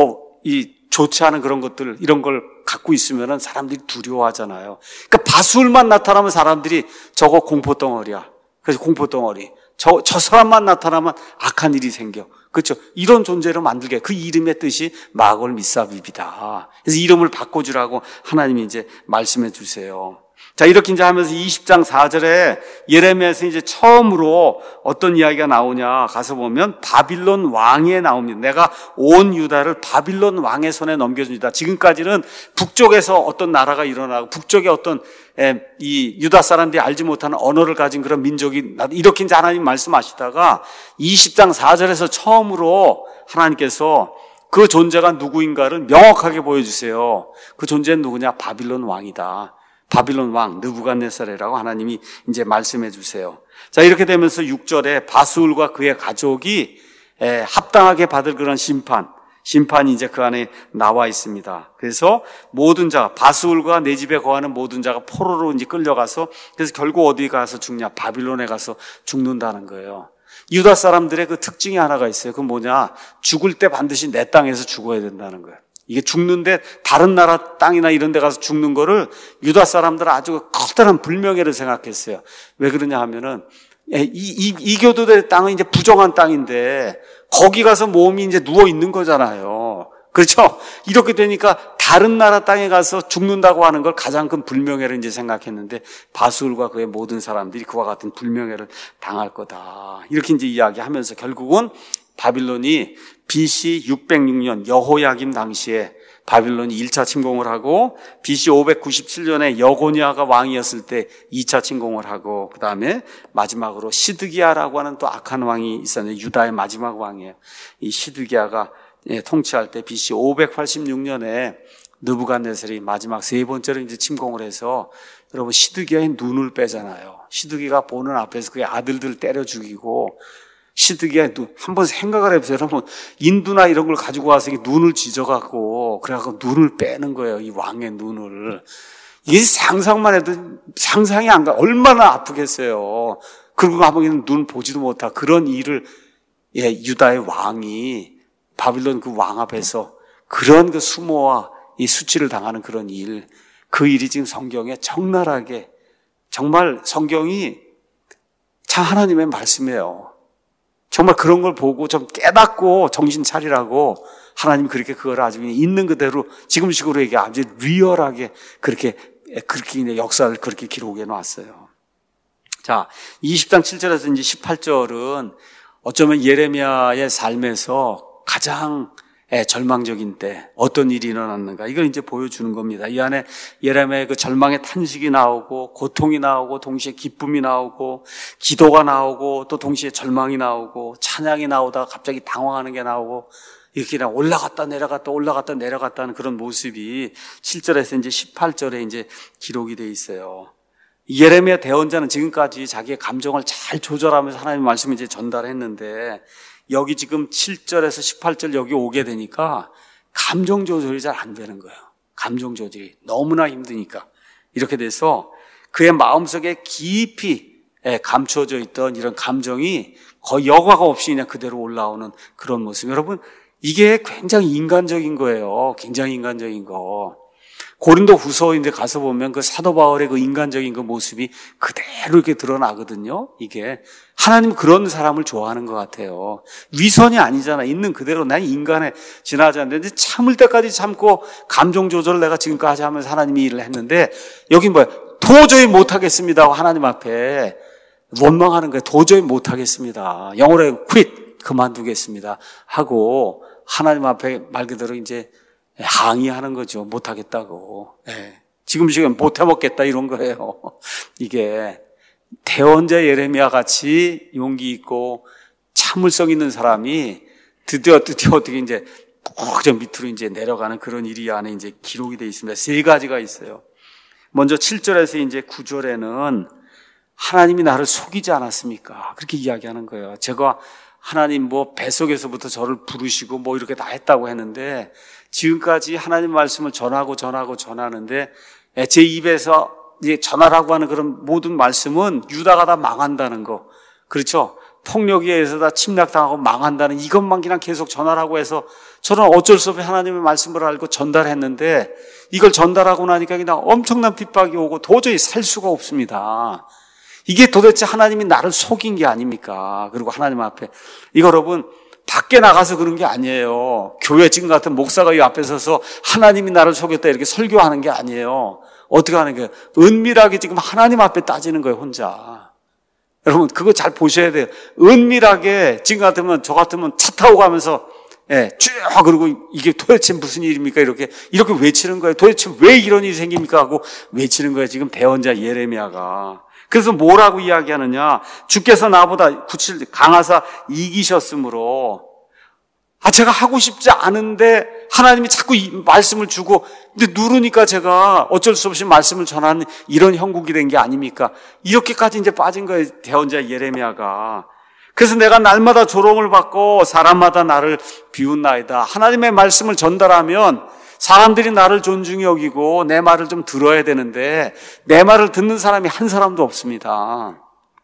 좋지 않은 그런 것들, 이런 걸 갖고 있으면 사람들이 두려워하잖아요. 그러니까 바술만 나타나면 사람들이 저거 공포덩어리야. 그래서 공포덩어리. 저 사람만 나타나면 악한 일이 생겨. 그렇죠? 이런 존재로 만들게. 그 이름의 뜻이 마골 미사빕이다. 그래서 이름을 바꿔주라고 하나님이 이제 말씀해 주세요. 자, 이렇게 이제 하면서 20장 4절에 예레미야에서 이제 처음으로 어떤 이야기가 나오냐 가서 보면 바빌론 왕에 나옵니다. 내가 온 유다를 바빌론 왕의 손에 넘겨줍니다. 지금까지는 북쪽에서 어떤 나라가 일어나고 북쪽에 어떤 이 유다 사람들이 알지 못하는 언어를 가진 그런 민족이 이렇게 이제 하나님 말씀하시다가 20장 4절에서 처음으로 하나님께서 그 존재가 누구인가를 명확하게 보여주세요. 그 존재는 누구냐? 바빌론 왕이다. 바빌론 왕 느부갓네살이라고 하나님이 이제 말씀해 주세요. 자, 이렇게 되면서 6절에 바술과 그의 가족이 합당하게 받을 그런 심판이 이제 그 안에 나와 있습니다. 그래서 모든 자, 바술과 내 집에 거하는 모든 자가 포로로 이제 끌려가서 그래서 결국 어디 가서 죽냐? 바빌론에 가서 죽는다는 거예요. 유다 사람들의 그 특징이 하나가 있어요. 그건 뭐냐? 죽을 때 반드시 내 땅에서 죽어야 된다는 거예요. 이게 죽는데 다른 나라 땅이나 이런 데 가서 죽는 거를 유다 사람들은 아주 커다란 불명예를 생각했어요. 왜 그러냐 하면은 이교도의 땅은 이제 부정한 땅인데 거기 가서 몸이 이제 누워 있는 거잖아요. 그렇죠? 이렇게 되니까 다른 나라 땅에 가서 죽는다고 하는 걸 가장 큰 불명예를 이제 생각했는데 바술과 그의 모든 사람들이 그와 같은 불명예를 당할 거다. 이렇게 이제 이야기하면서 결국은 바빌론이 BC 606년 여호야김 당시에 바빌론이 1차 침공을 하고 BC 597년에 여고니아가 왕이었을 때 2차 침공을 하고 그 다음에 마지막으로 시드기야라고 하는 또 악한 왕이 있었는데 유다의 마지막 왕이에요. 이 시드기야가 통치할 때 BC 586년에 느부갓네살이 마지막 세 번째로 이제 침공을 해서 여러분 시드기야의 눈을 빼잖아요. 시드기야가 보는 앞에서 그의 아들들 때려 죽이고 시드기야의 눈, 한번 생각을 해보세요. 여러분 인두나 이런 걸 가지고 와서 눈을 지져갖고 그래갖고 눈을 빼는 거예요. 이 왕의 눈을. 이게 상상만 해도 상상이 안 가. 얼마나 아프겠어요. 그리고 한번 눈 보지도 못하고 그런 일을 유다의 왕이 바빌론 그 왕 앞에서 그런 그 수모와 이 수치를 당하는 그런 일, 그 일이 지금 성경에 적나라하게 정말 성경이 참 하나님의 말씀이에요. 정말 그런 걸 보고 좀 깨닫고 정신 차리라고 하나님이 그렇게 그걸 아주 있는 그대로 지금식으로 얘기 아주 리얼하게 그렇게 역사를 그렇게 기록해 놨어요. 자, 20장 7절에서 이제 18절은 어쩌면 예레미야의 삶에서 가장 절망적인 때 어떤 일이 일어났는가 이걸 이제 보여주는 겁니다. 이 안에 예레미야의 그 절망의 탄식이 나오고 고통이 나오고 동시에 기쁨이 나오고 기도가 나오고 또 동시에 절망이 나오고 찬양이 나오다가 갑자기 당황하는 게 나오고 이렇게 그냥 올라갔다 내려갔다 하는 그런 모습이 7절에서 이제 18절에 이제 기록이 돼 있어요. 예레미야 대언자는 지금까지 자기의 감정을 잘 조절하면서 하나님의 말씀을 이제 전달했는데 여기 지금 7절에서 18절 여기 오게 되니까 감정 조절이 잘 안 되는 거예요. 감정 조절이 너무나 힘드니까. 이렇게 돼서 그의 마음속에 깊이 감추어져 있던 이런 감정이 거의 여과가 없이 그냥 그대로 올라오는 그런 모습. 여러분, 이게 굉장히 인간적인 거예요. 굉장히 인간적인 거. 고린도 후서인데 가서 보면 그 사도 바울의 그 인간적인 그 모습이 그대로 이렇게 드러나거든요. 이게 하나님은 그런 사람을 좋아하는 것 같아요. 위선이 아니잖아. 있는 그대로 난 인간에 지나지 않는데 참을 때까지 참고 감정 조절을 내가 지금까지 하면서 하나님이 일을 했는데 여기 뭐야? 도저히 못하겠습니다 하고 하나님 앞에 원망하는 거예요. 도저히 못하겠습니다. 영어로 quit, 그만두겠습니다 하고 하나님 앞에 말 그대로 이제 항의하는 거죠. 못하겠다고. 지금 못해먹겠다 이런 거예요. 이게 대언자 예레미야 같이 용기 있고 참을성 있는 사람이 드디어 어떻게 이제 저 밑으로 이제 내려가는 그런 일이 안에 이제 기록이 되어 있습니다. 세 가지가 있어요. 먼저 7절에서 이제 9절에는 하나님이 나를 속이지 않았습니까? 그렇게 이야기하는 거예요. 제가 하나님 뱃속에서부터 저를 부르시고 이렇게 다 했다고 했는데 지금까지 하나님 말씀을 전하는데 제 입에서 이제 전하라고 하는 그런 모든 말씀은 유다가 다 망한다는 거. 그렇죠? 폭력에 의해서 다 침략당하고 망한다는 이것만 그냥 계속 전하라고 해서 저는 어쩔 수 없이 하나님의 말씀을 알고 전달했는데 이걸 전달하고 나니까 그냥 엄청난 핍박이 오고 도저히 살 수가 없습니다. 이게 도대체 하나님이 나를 속인 게 아닙니까? 그리고 하나님 앞에 이거 여러분 밖에 나가서 그런 게 아니에요. 교회 지금 같은 목사가 이 앞에 서서 하나님이 나를 속였다 이렇게 설교하는 게 아니에요. 어떻게 하는 거예요? 은밀하게 지금 하나님 앞에 따지는 거예요, 혼자. 여러분 그거 잘 보셔야 돼요. 은밀하게 지금 같으면 저 같으면 차 타고 가면서 쭉 그리고 이게 도대체 무슨 일입니까? 이렇게 외치는 거예요. 도대체 왜 이런 일이 생깁니까? 하고 외치는 거예요. 지금 대언자 예레미야가. 그래서 뭐라고 이야기하느냐? 주께서 나보다 강하사 이기셨으므로 제가 하고 싶지 않은데 하나님이 자꾸 이 말씀을 주고 근데 누르니까 제가 어쩔 수 없이 말씀을 전하는 이런 형국이 된 게 아닙니까? 이렇게까지 이제 빠진 거예요. 대언자 예레미야가. 그래서 내가 날마다 조롱을 받고 사람마다 나를 비웃나이다. 하나님의 말씀을 전달하면 사람들이 나를 존중히 여기고 내 말을 좀 들어야 되는데 내 말을 듣는 사람이 한 사람도 없습니다.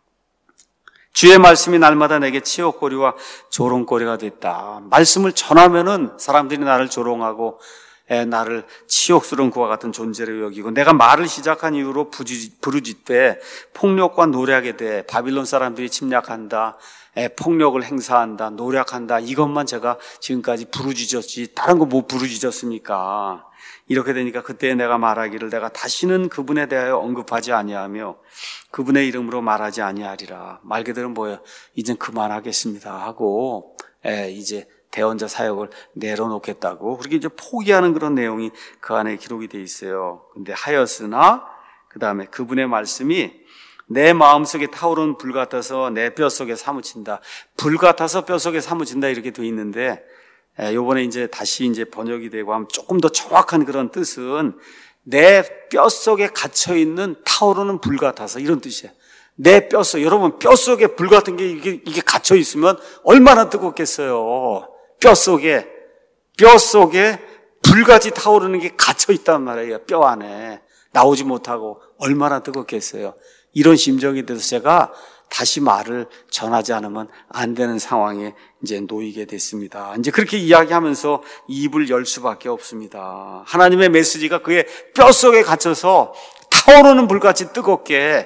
주의 말씀이 날마다 내게 치욕거리와 조롱거리가 됐다. 말씀을 전하면은 사람들이 나를 조롱하고 나를 치욕스러운 그와 같은 존재로 여기고 내가 말을 시작한 이후로 부르짖되 폭력과 노략에 대해 바빌론 사람들이 침략한다, 폭력을 행사한다, 노략한다, 이것만 제가 지금까지 부르짖었지 다른 거 못 부르짖었습니까? 이렇게 되니까 그때 내가 말하기를 내가 다시는 그분에 대하여 언급하지 아니하며 그분의 이름으로 말하지 아니하리라. 말 그대로 뭐예요? 이젠 그만하겠습니다 하고 이제 대언자 사역을 내려놓겠다고 그렇게 이제 포기하는 그런 내용이 그 안에 기록이 돼 있어요. 근데 하였으나 그 다음에 그분의 말씀이 내 마음속에 타오르는 불 같아서 내 뼛속에 사무친다. 불 같아서 뼛속에 사무친다 이렇게 돼 있는데 요번에 이제 다시 이제 번역이 되고 하면 조금 더 정확한 그런 뜻은 내 뼛속에 갇혀 있는 타오르는 불 같아서 이런 뜻이에요. 내 뼛속, 여러분 뼛속에 불 같은 게 이게 갇혀 있으면 얼마나 뜨겁겠어요. 뼛속에 불같이 타오르는 게 갇혀 있단 말이에요. 뼈 안에 나오지 못하고 얼마나 뜨겁겠어요. 이런 심정이 돼서 제가 다시 말을 전하지 않으면 안 되는 상황에 이제 놓이게 됐습니다. 이제 그렇게 이야기하면서 입을 열 수밖에 없습니다. 하나님의 메시지가 그의 뼛속에 갇혀서 타오르는 불같이 뜨겁게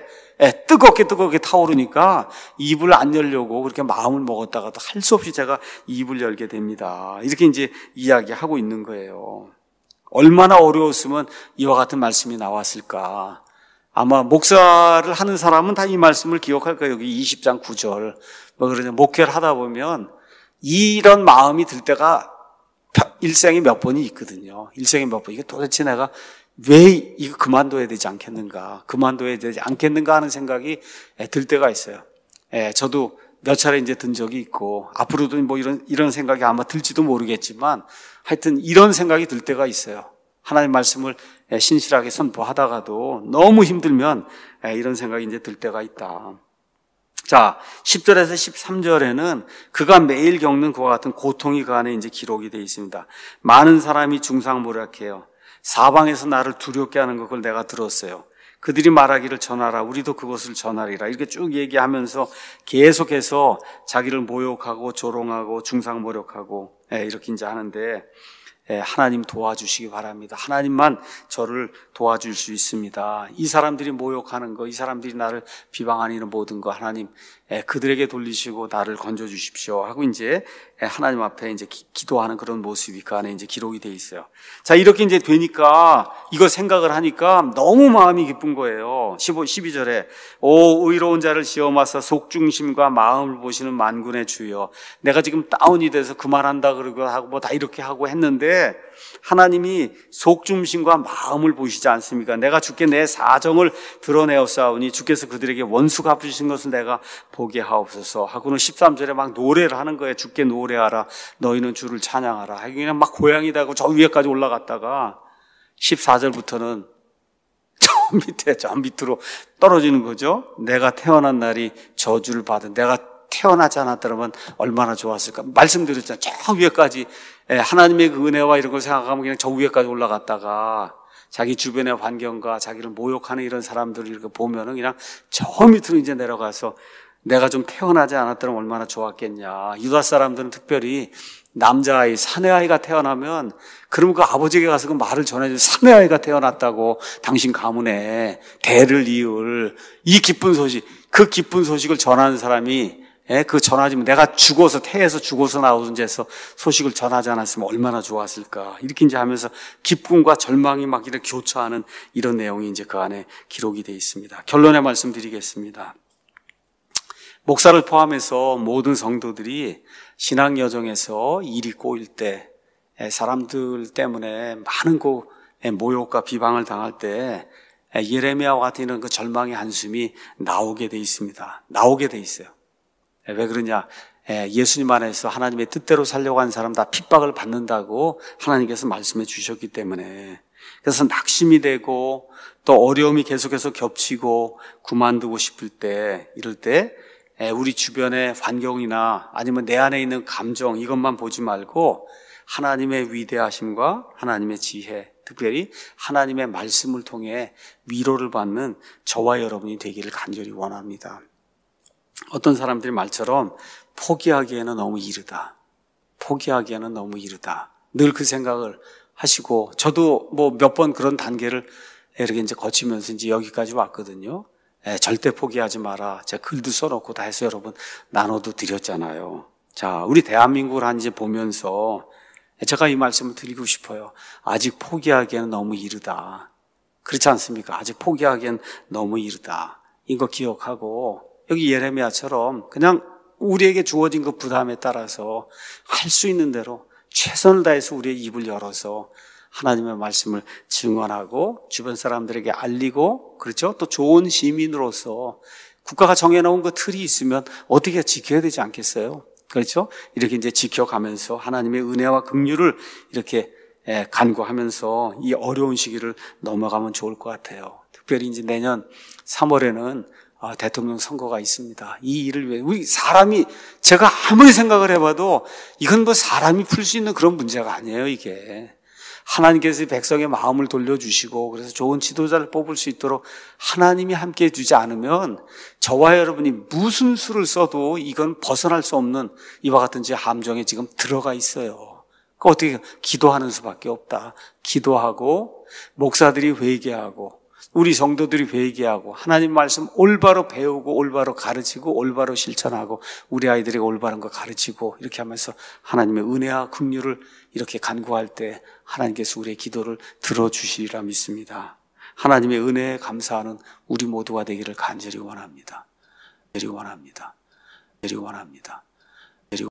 타오르니까 입을 안 열려고 그렇게 마음을 먹었다가도 할 수 없이 제가 입을 열게 됩니다. 이렇게 이제 이야기하고 있는 거예요. 얼마나 어려웠으면 이와 같은 말씀이 나왔을까. 아마 목사를 하는 사람은 다 이 말씀을 기억할 거예요. 여기 20장 9절. 그러냐, 목회를 하다 보면 이런 마음이 들 때가 일생에 몇 번이 있거든요. 일생에 몇 번. 이게 도대체 내가 왜 이거 그만둬야 되지 않겠는가 하는 생각이 들 때가 있어요. 저도 몇 차례 이제 든 적이 있고, 앞으로도 뭐 이런 생각이 아마 들지도 모르겠지만, 하여튼 이런 생각이 들 때가 있어요. 하나님 말씀을 신실하게 선포하다가도 너무 힘들면 이런 생각이 이제 들 때가 있다. 자, 10절에서 13절에는 그가 매일 겪는 그와 같은 고통이 그 안에 이제 기록이 되어 있습니다. 많은 사람이 중상모략해요. 사방에서 나를 두렵게 하는 걸 내가 들었어요. 그들이 말하기를 전하라. 우리도 그것을 전하리라. 이렇게 쭉 얘기하면서 계속해서 자기를 모욕하고 조롱하고 중상모략하고 이렇게 이제 하는데 하나님 도와주시기 바랍니다. 하나님만 저를 도와줄 수 있습니다. 이 사람들이 모욕하는 거, 이 사람들이 나를 비방하는 모든 거 하나님 그들에게 돌리시고 나를 건져 주십시오 하고 이제 하나님 앞에 이제 기도하는 그런 모습이 그 안에 이제 기록이 돼 있어요. 자, 이렇게 이제 되니까 이거 생각을 하니까 너무 마음이 기쁜 거예요. 12절에 오 의로운 자를 시험하사 속중심과 마음을 보시는 만군의 주여, 내가 지금 다운이 돼서 그만한다 그러고 하고 뭐 다 이렇게 하고 했는데 하나님이 속중심과 마음을 보시지 않습니까? 내가 주께 내 사정을 드러내었사오니 주께서 그들에게 원수 갚으신 것을 내가 보게 하옵소서 하고는 13절에 막 노래를 하는 거예요. 주께 노래하라, 너희는 주를 찬양하라. 그냥 막 고향이 되고 저 위에까지 올라갔다가 14절부터는 저 밑으로 떨어지는 거죠. 내가 태어난 날이 저주를 받은, 내가 태어나지 않았더라면 얼마나 좋았을까. 말씀드렸잖아요. 저 위에까지 하나님의 그 은혜와 이런 걸 생각하면 그냥 저 위에까지 올라갔다가 자기 주변의 환경과 자기를 모욕하는 이런 사람들을 이렇게 보면은 그냥 저 밑으로 이제 내려가서 내가 좀 태어나지 않았더라면 얼마나 좋았겠냐. 유다 사람들은 특별히 남자아이, 사내아이가 태어나면 그러면 그 아버지에게 가서 그 말을 전해줘. 사내아이가 태어났다고 당신 가문에 대를 이을 이 기쁜 소식, 그 기쁜 소식을 전하는 사람이 그 전하지만 내가 죽어서 태에서 죽어서 나오든지 해서 소식을 전하지 않았으면 얼마나 좋았을까. 이렇게 이제 하면서 기쁨과 절망이 막 이렇게 교차하는 이런 내용이 이제 그 안에 기록이 되어 있습니다. 결론의 말씀 드리겠습니다. 목사를 포함해서 모든 성도들이 신앙 여정에서 일이 꼬일 때, 사람들 때문에 많은 모욕과 비방을 당할 때 예레미야와 같은 이런 그 절망의 한숨이 나오게 돼 있습니다. 나오게 돼 있어요. 왜 그러냐? 예수님 안에서 하나님의 뜻대로 살려고 하는 사람 다 핍박을 받는다고 하나님께서 말씀해 주셨기 때문에, 그래서 낙심이 되고 또 어려움이 계속해서 겹치고 그만두고 싶을 때, 이럴 때 우리 주변의 환경이나 아니면 내 안에 있는 감정, 이것만 보지 말고 하나님의 위대하심과 하나님의 지혜, 특별히 하나님의 말씀을 통해 위로를 받는 저와 여러분이 되기를 간절히 원합니다. 어떤 사람들이 말처럼 포기하기에는 너무 이르다. 포기하기에는 너무 이르다. 늘 그 생각을 하시고, 저도 뭐 몇 번 그런 단계를 이렇게 이제 거치면서 이제 여기까지 왔거든요. 절대 포기하지 마라. 제가 글도 써놓고 다 해서 여러분 나눠도 드렸잖아요. 자, 우리 대한민국을 한 이제 보면서 제가 이 말씀을 드리고 싶어요. 아직 포기하기에는 너무 이르다. 그렇지 않습니까? 아직 포기하기엔 너무 이르다. 이거 기억하고, 여기 예레미야처럼 그냥 우리에게 주어진 그 부담에 따라서 할 수 있는 대로 최선을 다해서 우리의 입을 열어서 하나님의 말씀을 증언하고 주변 사람들에게 알리고, 그렇죠? 또 좋은 시민으로서 국가가 정해놓은 그 틀이 있으면 어떻게 지켜야 되지 않겠어요? 그렇죠? 이렇게 이제 지켜가면서 하나님의 은혜와 긍휼을 이렇게 간구하면서 이 어려운 시기를 넘어가면 좋을 것 같아요. 특별히 이제 내년 3월에는 대통령 선거가 있습니다. 이 일을 위해 우리 사람이, 제가 아무리 생각을 해봐도 이건 뭐 사람이 풀 수 있는 그런 문제가 아니에요. 이게 하나님께서 백성의 마음을 돌려주시고 그래서 좋은 지도자를 뽑을 수 있도록 하나님이 함께해 주지 않으면 저와 여러분이 무슨 수를 써도 이건 벗어날 수 없는 이와 같은 제 함정에 지금 들어가 있어요. 그 어떻게 기도하는 수밖에 없다. 기도하고 목사들이 회개하고 우리 성도들이 회개하고 하나님 말씀 올바로 배우고 올바로 가르치고 올바로 실천하고 우리 아이들에게 올바른 거 가르치고 이렇게 하면서 하나님의 은혜와 긍휼을 이렇게 간구할 때 하나님께서 우리의 기도를 들어주시리라 믿습니다. 하나님의 은혜에 감사하는 우리 모두가 되기를 간절히 원합니다. 원합니다.